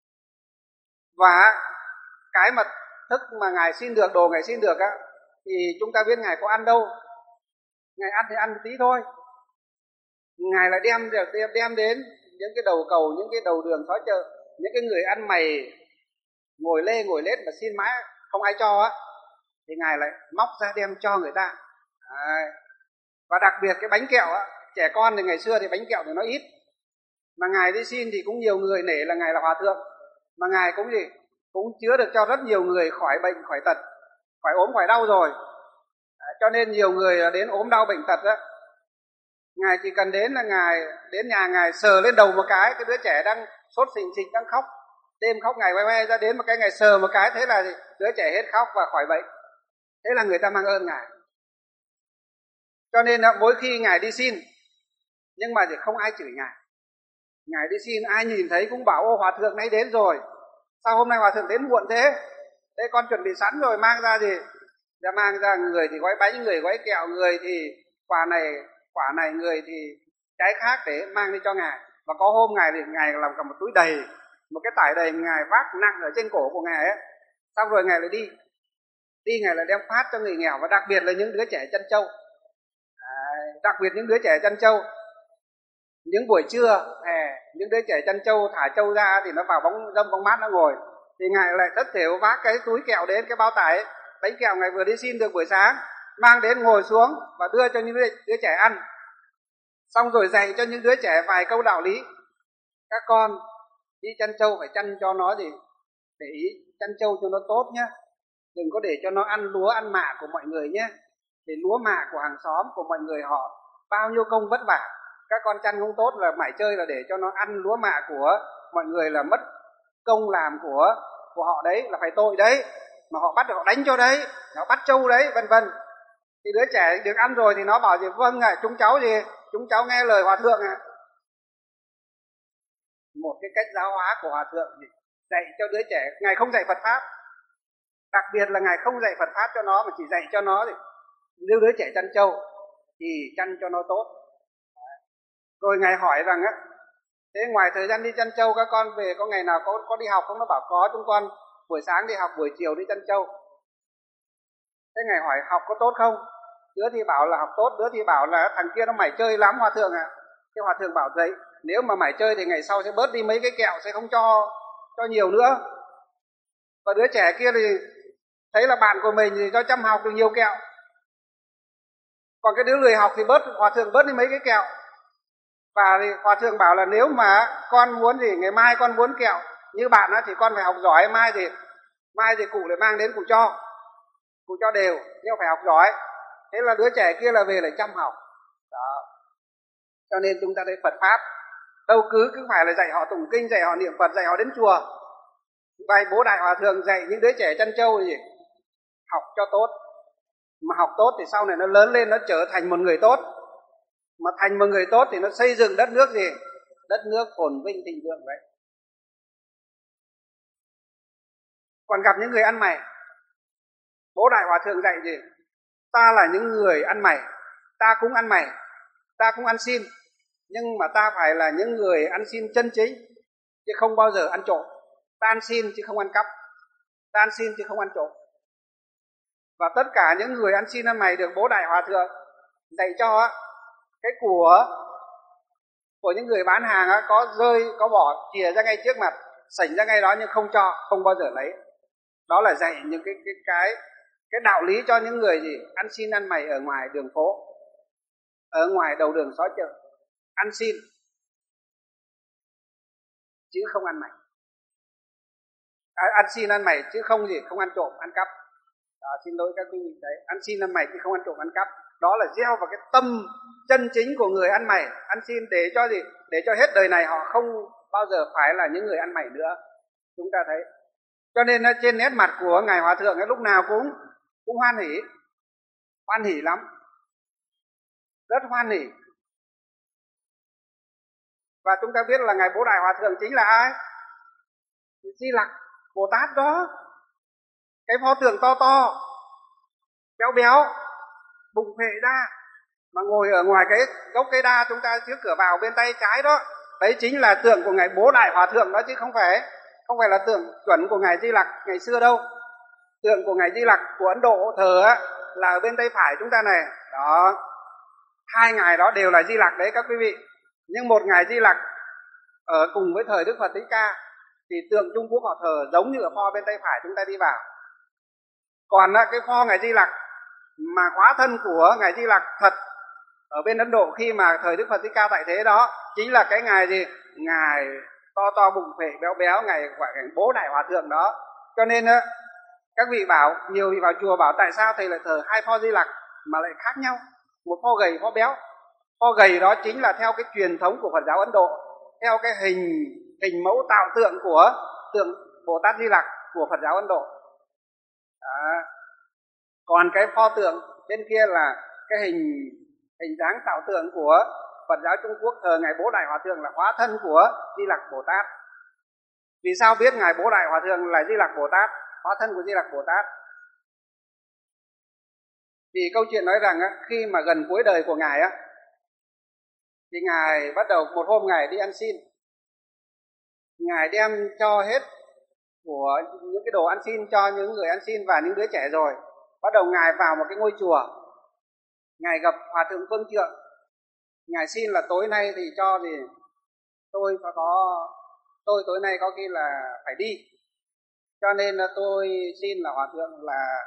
Và cái mà thức mà ngài xin được, đồ ngài xin được á, thì chúng ta biết ngài có ăn đâu. Ngài ăn thì ăn một tí thôi. Ngài lại đem đến những cái đầu cầu, những cái đầu đường xó chợ, những cái người ăn mày ngồi lết mà xin mãi không ai cho á, thì ngài lại móc ra đem cho người ta. Đấy. Và đặc biệt cái bánh kẹo á, trẻ con thì ngày xưa thì bánh kẹo thì nó ít, mà ngài đi xin thì cũng nhiều người nể là ngài là hòa thượng, mà ngài cũng gì cũng chứa được cho rất nhiều người khỏi bệnh khỏi tật, khỏi ốm khỏi đau rồi. Cho nên nhiều người đến ốm đau bệnh tật á, ngài chỉ cần đến là ngài đến nhà ngài sờ lên đầu một cái đứa trẻ đang sốt xình xịch đang khóc, đêm khóc ngày quay ra đến một cái ngài sờ một cái, thế là đứa trẻ hết khóc và khỏi bệnh. Thế là người ta mang ơn Ngài. Cho nên là mỗi khi Ngài đi xin, nhưng mà thì không ai chửi Ngài. Ngài đi xin ai nhìn thấy cũng bảo: ô, hòa thượng nay đến rồi, sao hôm nay hòa thượng đến muộn thế? Thế con chuẩn bị sẵn rồi, mang ra gì? Đã mang ra, người thì gói bánh, người gói kẹo, người thì quả này, người thì trái khác để mang đi cho Ngài. Và có hôm Ngài thì Ngài làm cả một túi đầy, một cái tải đầy Ngài vác nặng ở trên cổ của Ngài ấy. Xong rồi Ngài lại đi Ngài lại đem phát cho người nghèo, và đặc biệt là những đứa trẻ chăn trâu. Đặc biệt những đứa trẻ chăn trâu, những buổi trưa hè, những đứa trẻ chăn trâu thả trâu ra thì nó vào bóng râm bóng mát nó ngồi, thì Ngài lại thất thểu vác cái túi kẹo đến, cái bao tải bánh kẹo Ngài vừa đi xin được buổi sáng, mang đến ngồi xuống và đưa cho những đứa trẻ ăn. Xong rồi dạy cho những đứa trẻ vài câu đạo lý: các con đi chăn trâu phải chăn cho nó gì, để ý chăn trâu cho nó tốt nhé, đừng có để cho nó ăn lúa ăn mạ của mọi người nhé. Thì lúa mạ của hàng xóm, của mọi người họ bao nhiêu công vất vả, các con chăn không tốt là mải chơi là để cho nó ăn lúa mạ của mọi người, là mất công làm của họ đấy, là phải tội đấy, mà họ bắt được họ đánh cho đấy, họ bắt trâu đấy, vân vân. Thì đứa trẻ được ăn rồi thì nó bảo gì: vâng ạ, chúng cháu nghe lời hòa thượng ạ. Một cái cách giáo hóa của hòa thượng thì dạy cho đứa trẻ. Ngài không dạy Phật pháp, đặc biệt là Ngài không dạy Phật pháp cho nó, mà chỉ dạy cho nó thì nếu đứa trẻ chăn trâu thì chăn cho nó tốt. Rồi Ngài hỏi rằng á: thế ngoài thời gian đi chăn trâu, các con về có ngày nào có đi học không? Nó bảo có, chúng con buổi sáng đi học, buổi chiều đi chăn trâu. Thế Ngài hỏi học có tốt không? Đứa thì bảo là học tốt, đứa thì bảo là thằng kia nó mải chơi lắm hòa thượng ạ. Thế hòa thượng bảo: đấy, nếu mà mải chơi thì ngày sau sẽ bớt đi mấy cái kẹo, sẽ không cho nhiều nữa. Và đứa trẻ kia thì thấy là bạn của mình thì cho chăm học được nhiều kẹo, còn cái đứa lười học thì hòa thượng bớt đi mấy cái kẹo. Và thì hòa thượng bảo là nếu mà con muốn gì, ngày mai con muốn kẹo như bạn á, thì con phải học giỏi, mai thì cụ lại mang đến cụ cho đều, nhưng phải học giỏi. Thế là đứa trẻ kia là về lại chăm học đó. Cho nên chúng ta thấy Phật pháp đâu cứ phải là dạy họ tụng kinh, dạy họ niệm Phật, dạy họ đến chùa. Vậy bố Đại Hòa Thượng dạy những đứa trẻ chăn trâu gì? Học cho tốt. Mà học tốt thì sau này nó lớn lên nó trở thành một người tốt. Mà thành một người tốt thì nó xây dựng đất nước gì? Đất nước phồn vinh thịnh vượng vậy. Còn gặp những người ăn mày, bố Đại Hòa Thượng dạy gì? Ta là những người ăn mày, ta cũng ăn mày, ta cũng ăn xin, nhưng mà ta phải là những người ăn xin chân chính, chứ không bao giờ ăn trộm. Ta ăn xin chứ không ăn cắp, ta ăn xin chứ không ăn trộm. Và tất cả những người ăn xin ăn mày được bố Đại Hòa Thượng dạy cho cái của những người bán hàng có rơi, có bỏ, chìa ra ngay trước mặt, sảnh ra ngay đó, nhưng không cho, không bao giờ lấy. Đó là dạy những cái đạo lý cho những người gì ăn xin ăn mày ở ngoài đường phố, ở ngoài đầu đường xó chợ, ăn xin chứ không ăn mày, ăn xin ăn mày chứ không gì, không ăn trộm ăn cắp. Xin lỗi các quý vị đấy, ăn xin ăn mày chứ không ăn trộm ăn cắp. Đó là gieo vào cái tâm chân chính của người ăn mày, ăn xin để cho gì? Để cho hết đời này họ không bao giờ phải là những người ăn mày nữa. Chúng ta thấy. Cho nên trên nét mặt của Ngài Hòa Thượng lúc nào cũng hoan hỉ lắm, rất hoan hỉ. Và chúng ta biết là Ngài Bố Đại Hòa Thượng chính là ai? Di Lặc Bồ Tát đó. Cái pho tượng to béo béo bụng phệ ra mà ngồi ở ngoài cái gốc cây đa chúng ta trước cửa vào bên tay trái đó, đấy chính là tượng của Ngài Bố Đại Hòa Thượng đó, chứ không phải là tượng chuẩn của Ngài Di Lặc ngày xưa đâu. Tượng của Ngài Di Lặc của Ấn Độ thờ là ở bên tay phải chúng ta này đó. Hai ngài đó đều là Di Lặc đấy các quý vị, nhưng một ngài Di Lặc ở cùng với thời Đức Phật Thích Ca thì tượng Trung Quốc họ thờ giống như ở pho bên tay phải chúng ta đi vào. Còn cái pho ngài Di Lặc mà hóa thân của ngài Di Lặc thật ở bên Ấn Độ khi mà thời Đức Phật Thích Ca tại thế đó chính là cái ngài gì? Ngài to bụng phệ béo béo, ngài gọi là Bố Đại Hòa Thượng đó. Cho nên các vị bảo, nhiều vị vào chùa bảo tại sao thầy lại thờ hai pho Di Lặc mà lại khác nhau, một pho gầy pho béo. Pho gầy đó chính là theo cái truyền thống của Phật giáo Ấn Độ, theo cái hình mẫu tạo tượng của tượng Bồ Tát Di Lặc của Phật giáo Ấn Độ. Còn cái pho tượng bên kia là cái hình dáng tạo tượng của Phật giáo Trung Quốc thờ Ngài Bố Đại Hòa Thượng là hóa thân của Di Lặc Bồ Tát. Vì sao biết Ngài Bố Đại Hòa Thượng là Di Lặc Bồ Tát, hóa thân của Di Lặc Bồ Tát? Vì câu chuyện nói rằng khi mà gần cuối đời của Ngài thì Ngài bắt đầu một hôm Ngài đi ăn xin. Ngài đem cho hết của những cái đồ ăn xin cho những người ăn xin và những đứa trẻ rồi. Bắt đầu Ngài vào một cái ngôi chùa. Ngài gặp Hòa Thượng Phương Trượng. Ngài xin là tối nay thì cho thì tôi tối nay có khi là phải đi. Cho nên là tôi xin là Hòa Thượng là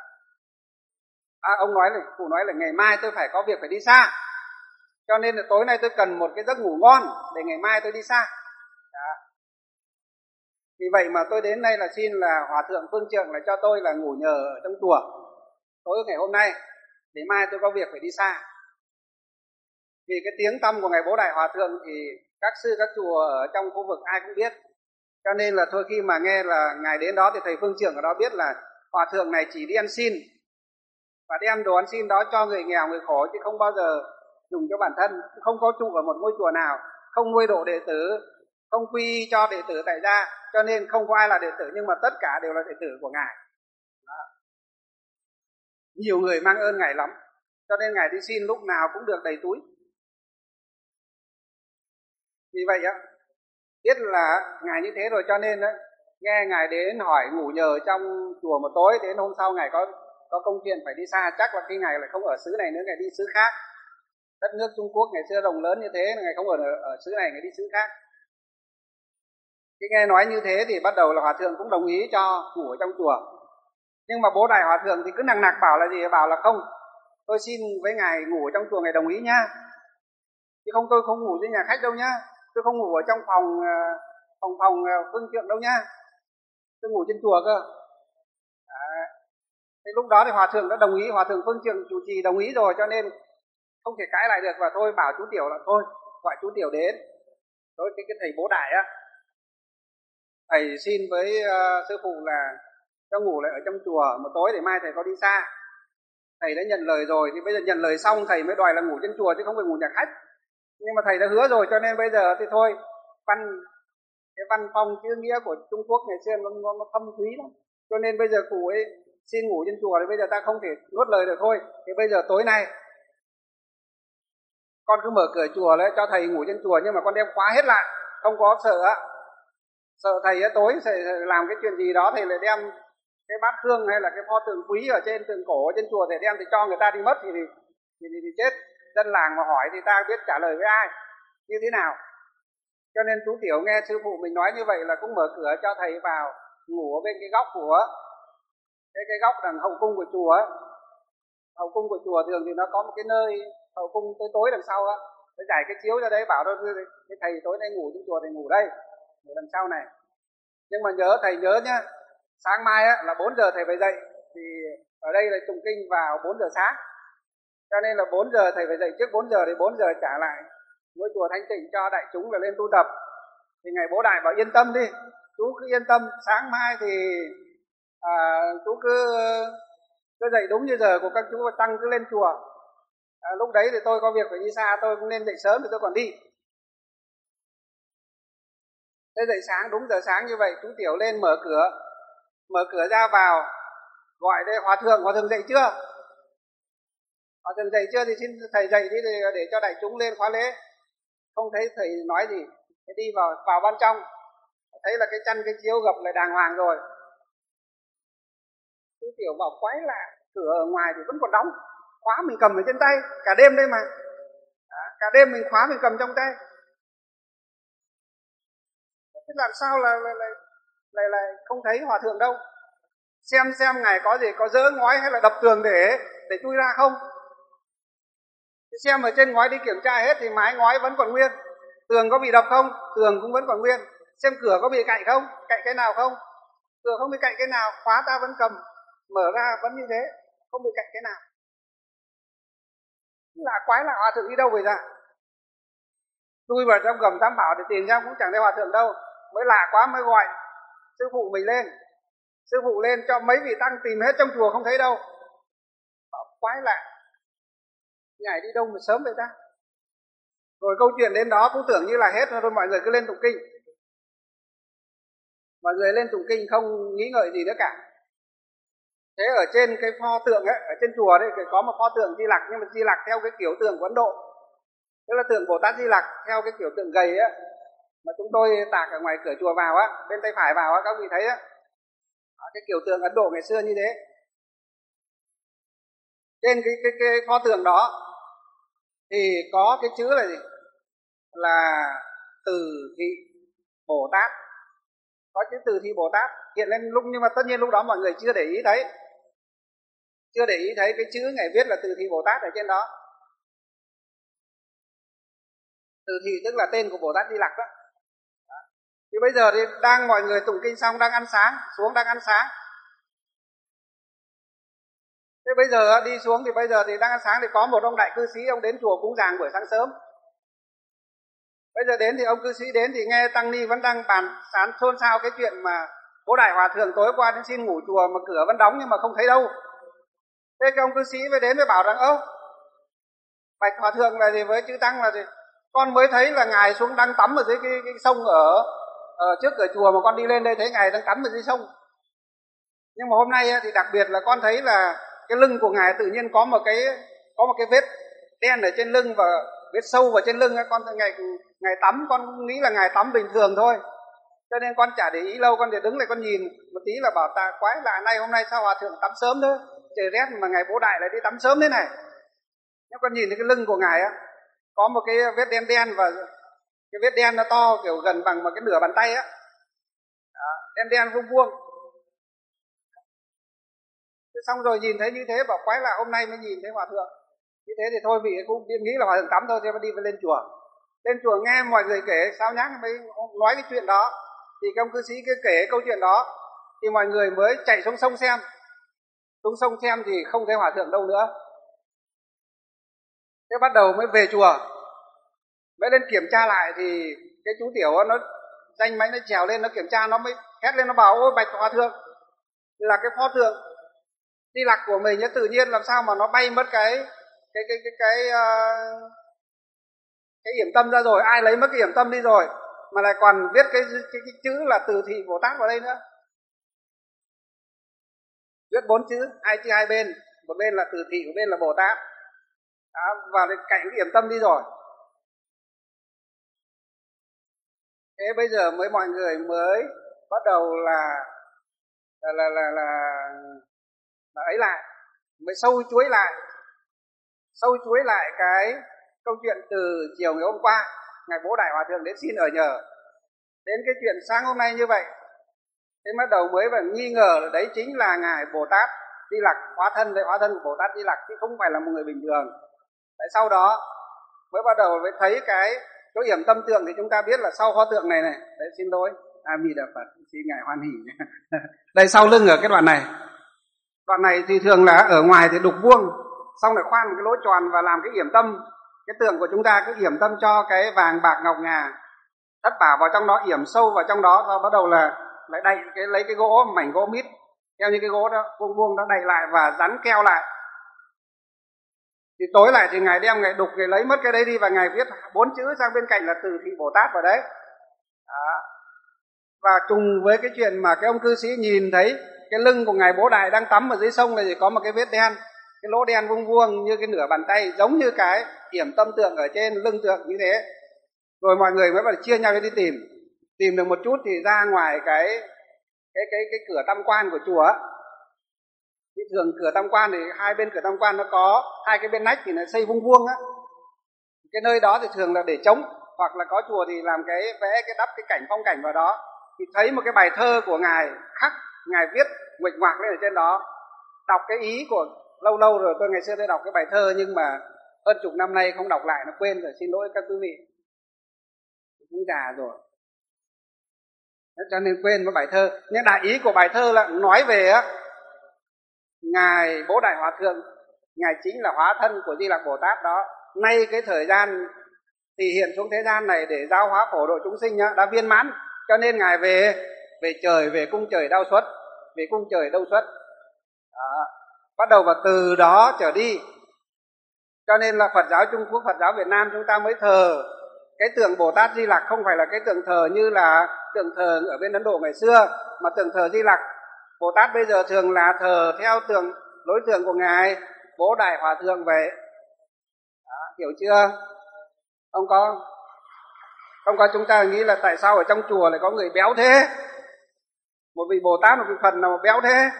cụ nói là ngày mai tôi phải có việc phải đi xa. Cho nên là tối nay tôi cần một cái giấc ngủ ngon để ngày mai tôi đi xa. Đó. Vì vậy mà tôi đến đây là xin là Hòa Thượng Phương Trượng là cho tôi là ngủ nhờ ở trong chùa tối ngày hôm nay để mai tôi có việc phải đi xa. Vì cái tiếng tăm của Ngài Bố Đại Hòa Thượng thì các sư các chùa ở trong khu vực ai cũng biết. Cho nên là thôi khi mà nghe là Ngài đến đó thì thầy Phương Trượng ở đó biết là Hòa Thượng này chỉ đi ăn xin và đem đồ ăn xin đó cho người nghèo người khổ chứ không bao giờ dùng cho bản thân, không có trụ ở một ngôi chùa nào, không nuôi độ đệ tử, không quy cho đệ tử tại gia, cho nên không có ai là đệ tử nhưng mà tất cả đều là đệ tử của Ngài. Đó. Nhiều người mang ơn Ngài lắm, cho nên Ngài đi xin lúc nào cũng được đầy túi. Vì vậy biết là Ngài như thế rồi cho nên nghe Ngài đến hỏi ngủ nhờ trong chùa một tối, đến hôm sau Ngài có công chuyện phải đi xa, chắc là khi Ngài lại không ở xứ này nữa, Ngài đi xứ khác. Đất nước Trung Quốc ngày xưa rộng lớn như thế, Ngài không ở xứ này, Ngài đi xứ khác. Khi nghe nói như thế thì bắt đầu là Hòa Thượng cũng đồng ý cho ngủ ở trong chùa. Nhưng mà Bố Đại Hòa Thượng thì cứ nằng nặc bảo là gì? Bảo là không, tôi xin với Ngài ngủ ở trong chùa Ngài đồng ý nhá. Chứ không, tôi không ngủ với nhà khách đâu nhá. Tôi không ngủ ở trong phòng Phương Trượng đâu nhá. Tôi ngủ trên chùa cơ. Thế lúc đó thì Hòa Thượng đã đồng ý, Hòa Thượng Phương Trượng chủ trì đồng ý rồi cho nên không thể cãi lại được, và thôi bảo chú Tiểu là thôi gọi chú Tiểu đến. Rồi cái thầy Bố Đại thầy xin với sư phụ là cho ngủ lại ở trong chùa một tối để mai thầy có đi xa. Thầy đã nhận lời rồi thì bây giờ nhận lời xong thầy mới đòi là ngủ trên chùa chứ không phải ngủ nhà khách. Nhưng mà thầy đã hứa rồi cho nên bây giờ thì thôi, cái văn phong chữ nghĩa của Trung Quốc ngày xưa nó thâm quý lắm. Cho nên bây giờ cụ ấy xin ngủ trên chùa thì bây giờ ta không thể nuốt lời được thôi. Thì bây giờ tối nay con cứ mở cửa chùa đấy cho thầy ngủ trên chùa, nhưng mà con đem khóa hết lại, không có sợ thầy tối làm cái chuyện gì đó thầy lại đem cái bát hương hay là cái pho tượng quý ở trên tượng cổ ở trên chùa để đem thì cho người ta đi mất thì chết. Dân làng mà hỏi thì ta biết trả lời với ai như thế nào. Cho nên chú Tiểu nghe sư phụ mình nói như vậy là cũng mở cửa cho thầy vào ngủ ở bên cái góc của cái góc đằng hậu cung của chùa ấy. Hậu cung của chùa thường thì nó có một cái nơi hậu cung tối đằng sau phải trải cái chiếu ra đấy, bảo đó cái thầy tối nay ngủ trên chùa thì ngủ đây, ngủ đằng sau này. Nhưng mà thầy nhớ nhá, sáng mai là 4 giờ thầy phải dậy, thì ở đây là tụng kinh vào 4 giờ sáng. Cho nên là 4 giờ thầy phải dậy trước 4 giờ thì 4 giờ trả lại ngôi chùa thanh tịnh cho đại chúng là lên tu tập. Thì Ngài Bố Đại bảo yên tâm đi, chú cứ yên tâm, sáng mai thì chú cứ dậy đúng như giờ của các chú và tăng cứ lên chùa. Lúc đấy thì tôi có việc phải đi xa, tôi cũng nên dậy sớm thì tôi còn đi. Thế dậy sáng đúng giờ sáng như vậy, chú Tiểu lên mở cửa ra vào, gọi đây Hòa Thượng dậy chưa? Hòa Thượng dậy chưa thì xin thầy dậy đi để cho đại chúng lên khóa lễ. Không thấy thầy nói gì, thế đi vào ban trong, thấy là cái chăn cái chiếu gập lại đàng hoàng rồi. Chú Tiểu bảo quái lạ, cửa ở ngoài thì vẫn còn đóng, khóa mình cầm ở trên tay cả đêm đây mà. Cả đêm mình khóa mình cầm trong tay. Thế làm sao lại không thấy Hòa Thượng đâu? Xem Ngài có gì, có dỡ ngói hay là đập tường để chui ra không? Xem ở trên ngói đi kiểm tra hết thì mái ngói vẫn còn nguyên. Tường có bị đập không? Tường cũng vẫn còn nguyên. Xem cửa có bị cạy không? Cạy cái nào không? Cửa không bị cạy cái nào, khóa ta vẫn cầm, mở ra vẫn như thế, không bị cạy cái nào. Lạ quái là Hòa Thượng đi đâu vậy ra? Tôi vào trong gầm Tam Bảo để tìm ra cũng chẳng thấy Hòa Thượng đâu. Mới lạ quá mới gọi sư phụ mình lên. Sư phụ lên cho mấy vị tăng tìm hết trong chùa không thấy đâu. quái lạ, ngài đi đâu mà sớm vậy ta? Rồi câu chuyện đến đó cũng tưởng như là hết rồi, mọi người cứ lên tụng kinh. Mọi người lên tụng kinh không nghĩ ngợi gì nữa cả. Thế ở trên cái pho tượng ấy, ở trên chùa đấy có một pho tượng Di Lặc, nhưng mà Di Lặc theo cái kiểu tượng của Ấn Độ, tức là tượng Bồ Tát Di Lặc theo cái kiểu tượng gầy á, mà chúng tôi tạc ở ngoài cửa chùa vào á, bên tay phải vào á, các vị thấy á, cái kiểu tượng Ấn Độ ngày xưa như thế. Trên cái pho tượng đó thì có cái chữ là gì? Là Từ Thị Bồ Tát, có chữ Từ Thị Bồ Tát hiện lên lúc, nhưng mà tất nhiên lúc đó mọi người chưa để ý thấy cái chữ ngài viết là Từ Thị Bồ Tát ở trên đó. Từ Thị tức là tên của Bồ Tát Di Lặc đó. Thì bây giờ thì đang mọi người tụng kinh xong đang ăn sáng, xuống đang ăn sáng. Thế bây giờ đi xuống thì bây giờ thì đang ăn sáng thì có một ông đại cư sĩ, ông đến chùa cúng giàng buổi sáng sớm. Bây giờ đến thì ông cư sĩ đến thì nghe tăng ni vẫn đang bàn sán xôn xao cái chuyện mà Bố Đại Hòa Thượng tối qua đến xin ngủ chùa mà cửa vẫn đóng nhưng mà không thấy đâu. Thế cái ông cư sĩ mới đến mới bảo rằng: ơ, bạch Hòa Thượng là gì với chư tăng là gì? Con mới thấy là ngài xuống đang tắm ở dưới cái sông ở trước cửa chùa, mà con đi lên đây thấy ngài đang tắm ở dưới sông. Nhưng mà hôm nay thì đặc biệt là con thấy là cái lưng của ngài tự nhiên có một cái vết đen ở trên lưng và vết sâu vào trên lưng. Con ngài tắm, con nghĩ là ngài tắm bình thường thôi, cho nên con chả để ý lâu. Con để đứng lại con nhìn một tí là bảo ta quái lạ, hôm nay sao Hòa Thượng tắm sớm thế, trời rét mà ngài Bố Đại lại đi tắm sớm thế này. Nhưng con nhìn thấy cái lưng của ngài á có một cái vết đen đen, và cái vết đen nó to kiểu gần bằng một cái nửa bàn tay á, đen đen vuông vuông. Xong rồi nhìn thấy như thế bảo quái lạ, hôm nay mới nhìn thấy Hòa Thượng như thế thì thôi vị cũng nghĩ là Hòa Thượng tắm thôi, thì đi lên chùa. Lên chùa nghe mọi người kể sao nhãng mới nói cái chuyện đó, thì cái ông cư sĩ cứ kể câu chuyện đó thì mọi người mới chạy xuống sông xem. Xuống sông xem thì không thấy Hòa Thượng đâu nữa. Thế bắt đầu mới về chùa, mới lên kiểm tra lại thì cái chú Tiểu nó danh máy nó trèo lên, nó kiểm tra, nó mới hét lên, nó bảo: ôi bạch Hòa Thượng, là cái pho tượng Di Lặc của mình tự nhiên làm sao mà nó bay mất cái yểm tâm ra rồi, ai lấy mất cái yểm tâm đi rồi, mà lại còn viết cái chữ là Từ Thị Bồ Tát vào đây nữa. Viết 4 chữ, hai chữ hai bên, một bên là Từ Thị, một bên là Bồ Tát, và cạnh cái yểm tâm đi rồi. Thế bây giờ mọi người mới bắt đầu là ấy lại, mới sâu chuối lại cái câu chuyện từ chiều ngày hôm qua ngài Bố Đại Hòa Thượng đến xin ở nhờ, đến cái chuyện sáng hôm nay như vậy. Thế bắt đầu mới phải nghi ngờ là đấy chính là ngài Bồ Tát Di Lặc, hóa thân của Bồ Tát Di Lặc chứ không phải là một người bình thường. Tại sau đó mới bắt đầu mới thấy cái chỗ yểm tâm tượng thì chúng ta biết là sau pho tượng này đấy, xin lỗi, A Di Đà Phật, xin ngài hoan hỷ. Đây sau lưng ở cái đoạn này thì thường là ở ngoài thì đục vuông, xong lại khoan một cái lỗ tròn và làm cái yểm tâm. Cái tượng của chúng ta cứ yểm tâm cho cái vàng bạc ngọc ngà thất bảo vào trong đó, yểm sâu vào trong đó, và bắt đầu là lại đậy lấy cái gỗ, mảnh gỗ mít theo như cái gỗ đó vuông vuông đó, đậy lại và dán keo lại. Thì tối lại thì ngài đem, ngài đục, ngài lấy mất cái đấy đi và ngài viết 4 chữ sang bên cạnh là Từ Thị Bồ Tát vào đấy. Đó. Và trùng với cái chuyện mà cái ông cư sĩ nhìn thấy cái lưng của ngài Bố Đại đang tắm ở dưới sông này thì có một cái vết đen, cái lỗ đen vuông vuông như cái nửa bàn tay, giống như cái yểm tâm tượng ở trên lưng tượng như thế. Rồi mọi người mới bắt đầu chia nhau đi tìm được một chút thì ra ngoài cái cửa tam quan của chùa. Thì thường cửa tam quan thì hai bên cửa tam quan nó có hai cái bên nách thì nó xây vuông vuông á. Cái nơi đó thì thường là để trống, hoặc là có chùa thì làm cái vẽ cái đắp cái cảnh phong cảnh vào đó. Thì thấy một cái bài thơ của ngài khắc, ngài viết nguệch ngoạc lên ở trên đó. Đọc cái ý của lâu rồi, tôi ngày xưa tôi đọc cái bài thơ nhưng mà hơn chục năm nay không đọc lại, nó quên rồi, xin lỗi các quý vị, cũng già rồi cho nên quên cái bài thơ. Nhưng đại ý của bài thơ là nói về á, ngài Bố Đại Hòa Thượng, ngài chính là hóa thân của Di Lặc Bồ Tát đó. Nay cái thời gian thì hiện xuống thế gian này để giáo hóa phổ độ chúng sinh đã viên mãn, cho nên ngài về cung trời Đâu Xuất, về cung trời Đâu Xuất. Đó. bắt đầu vào từ đó trở đi. Cho nên là Phật giáo Trung Quốc, Phật giáo Việt Nam chúng ta mới thờ cái tượng Bồ Tát Di Lặc, không phải là cái tượng thờ như là tượng thờ ở bên Ấn Độ ngày xưa, mà tượng thờ Di Lặc. Bồ Tát bây giờ thường là thờ theo lối tượng của ngài Bố Đại Hòa Thượng vậy. Đó, hiểu chưa? Không có chúng ta nghĩ là tại sao ở trong chùa lại có người béo thế, một vị Bồ Tát, một vị Phật nào mà béo thế.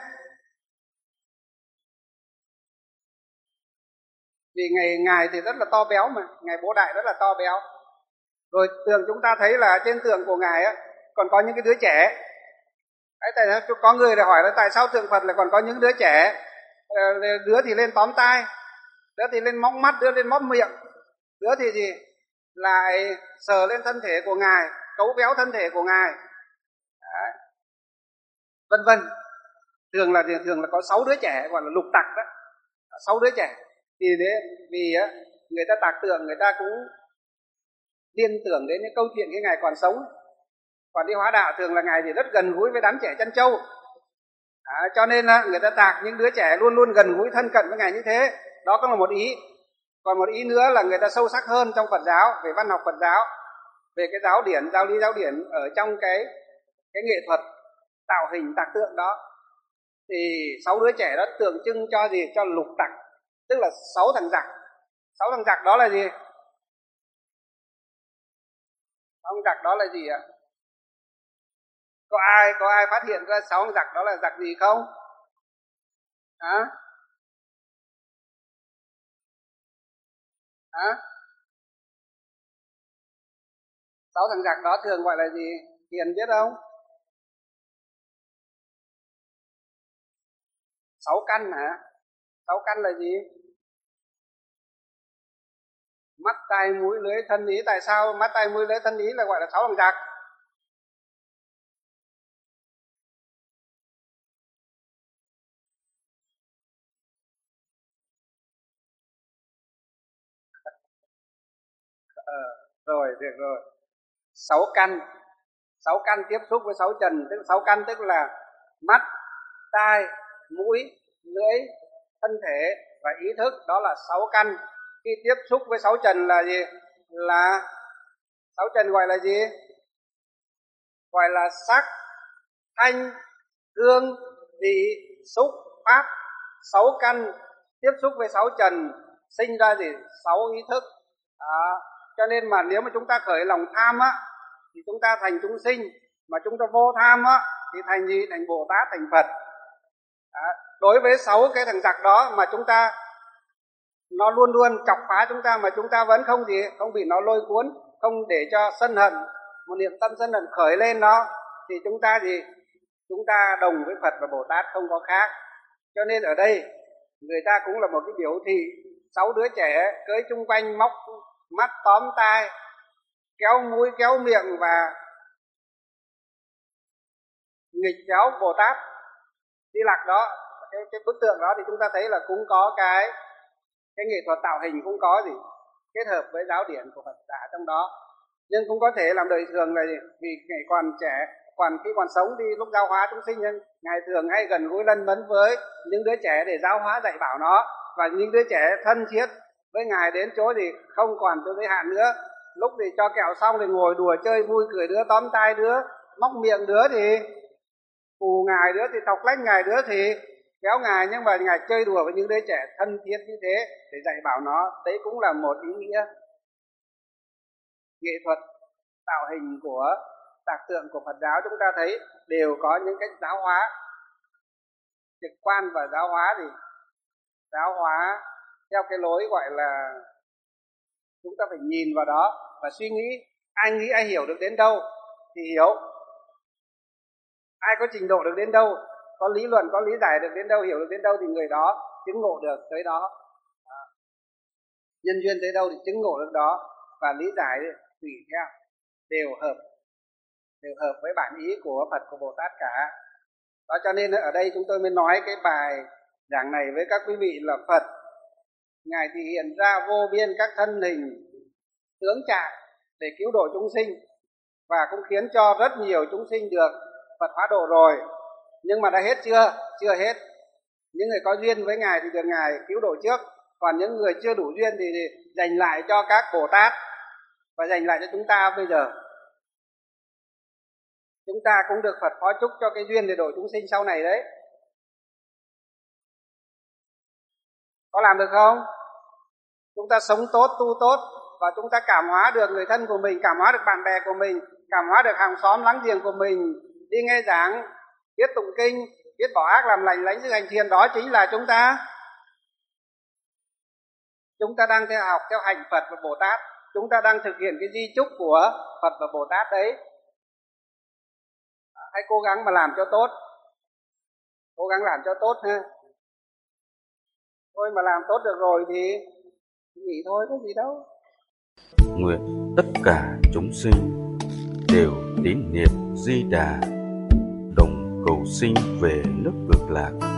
Vì ngài thì rất là to béo, mà ngài Bố Đại rất là to béo. Rồi tượng chúng ta thấy là trên tượng của ngài á còn có những cái đứa trẻ. Đấy, tại sao có người lại hỏi là tại sao tượng Phật lại còn có những đứa trẻ, đứa thì lên tóm tai, đứa thì lên móc mắt, đứa lên móc miệng, đứa thì gì lại sờ lên thân thể của ngài, cấu véo thân thể của ngài. Đấy, vân vân. Thường là có 6 đứa trẻ, gọi là lục tặc đó, 6 đứa trẻ. Thì vì người ta tạc tượng, người ta cũng liên tưởng đến những câu chuyện cái ngài còn sống. Còn đi hóa đạo thường là ngài thì rất gần gũi với đám trẻ chăn trâu. Cho nên người ta tạc những đứa trẻ luôn luôn gần gũi thân cận với ngài như thế. Đó cũng là một ý. Còn một ý nữa là người ta sâu sắc hơn trong Phật giáo, về văn học Phật giáo, về cái giáo điển, giáo lý giáo điển ở trong cái nghệ thuật tạo hình tạc tượng đó. Thì 6 đứa trẻ đó tượng trưng cho gì? Cho lục tặc, tức là 6 thằng giặc. 6 thằng giặc đó là gì? 6 thằng giặc đó là gì ạ? Có ai phát hiện ra 6 thằng giặc đó là giặc gì không? Hả? 6 thằng giặc đó thường gọi là gì? Hiền biết không? 6 căn hả? 6 căn là gì? Mắt, tai, mũi, lưỡi, thân, ý. Tại sao mắt, tai, mũi, lưỡi, thân, ý là gọi là 6 thằng giặc? Rồi, được rồi. 6 căn tiếp xúc với 6 trần, tức 6 căn tức là mắt, tai, mũi, lưỡi, thân thể và ý thức, đó là 6 căn. Khi tiếp xúc với 6 trần là gì? Là 6 trần gọi là gì? Gọi là sắc, thanh, hương, vị, xúc, pháp. 6 căn tiếp xúc với 6 trần sinh ra gì? 6 ý thức. Cho nên mà nếu mà chúng ta khởi lòng tham á thì chúng ta thành chúng sinh, mà chúng ta vô tham á thì thành gì? Thành Bồ Tát, thành Phật. Đối với 6 cái thằng giặc đó mà chúng ta, nó luôn luôn chọc phá chúng ta mà chúng ta vẫn không bị nó lôi cuốn, không để cho sân hận, một niệm tâm sân hận khởi lên nó, thì chúng ta đồng với Phật và Bồ Tát, không có khác. Cho nên ở đây người ta cũng là một cái biểu thị 6 đứa trẻ cưới chung quanh, móc mắt, tóm tai, kéo mũi, kéo miệng và nghịch giáo Bồ Tát Di Lặc đó. Cái bức tượng đó thì chúng ta thấy là cũng có cái nghệ thuật tạo hình, cũng có gì kết hợp với giáo điển của Phật giáo trong đó. Nhưng cũng có thể làm đời thường là vì ngày còn trẻ, khi còn sống đi, lúc giáo hóa chúng sinh, ngài thường hay gần gũi lân mẫn với những đứa trẻ để giáo hóa dạy bảo nó, và những đứa trẻ thân thiết với ngài đến chỗ thì không còn chỗ giới hạn nữa. Lúc thì cho kẹo xong thì ngồi đùa chơi vui cười, đứa tóm tai đứa, móc miệng đứa thì phù ngài, đứa thì thọc lách ngài, đứa thì kéo ngài. Nhưng mà ngài chơi đùa với những đứa trẻ thân thiết như thế để dạy bảo nó. Đấy cũng là một ý nghĩa nghệ thuật tạo hình của tạc tượng của Phật giáo. Chúng ta thấy đều có những cách giáo hóa trực quan, và giáo hóa theo cái lối gọi là chúng ta phải nhìn vào đó và suy nghĩ. Ai hiểu được đến đâu thì hiểu, ai có trình độ được đến đâu, có lý luận, có lý giải được đến đâu, hiểu được đến đâu thì người đó chứng ngộ được tới đó. Nhân duyên tới đâu thì chứng ngộ được đó, và lý giải tùy theo đều hợp với bản ý của Phật, của Bồ Tát cả. Đó, cho nên ở đây chúng tôi mới nói cái bài giảng này với các quý vị là Phật ngài thì hiện ra vô biên các thân hình tướng trạng để cứu độ chúng sinh, và cũng khiến cho rất nhiều chúng sinh được Phật hóa độ rồi. Nhưng mà đã hết chưa? Chưa hết. Những người có duyên với Ngài thì được Ngài cứu độ trước, còn những người chưa đủ duyên thì dành lại cho các Bồ Tát và dành lại cho chúng ta bây giờ. Chúng ta cũng được Phật phó chúc cho cái duyên để độ chúng sinh sau này đấy. Có làm được không? Chúng ta sống tốt, tu tốt và chúng ta cảm hóa được người thân của mình, cảm hóa được bạn bè của mình, cảm hóa được hàng xóm láng giềng của mình, đi nghe giảng, biết tụng kinh, biết bỏ ác làm lành, lãnh sự hành thiền, đó chính là chúng ta. Chúng ta đang theo học, theo hành Phật và Bồ Tát. Chúng ta đang thực hiện cái di chúc của Phật và Bồ Tát đấy. Hãy cố gắng mà làm cho tốt. Cố gắng làm cho tốt ha. Thôi mà làm tốt được rồi thì nghỉ thôi, có gì đâu. Nguyện tất cả chúng sinh đều tín niệm Di Đà, đồng cầu sinh về nước Cực Lạc.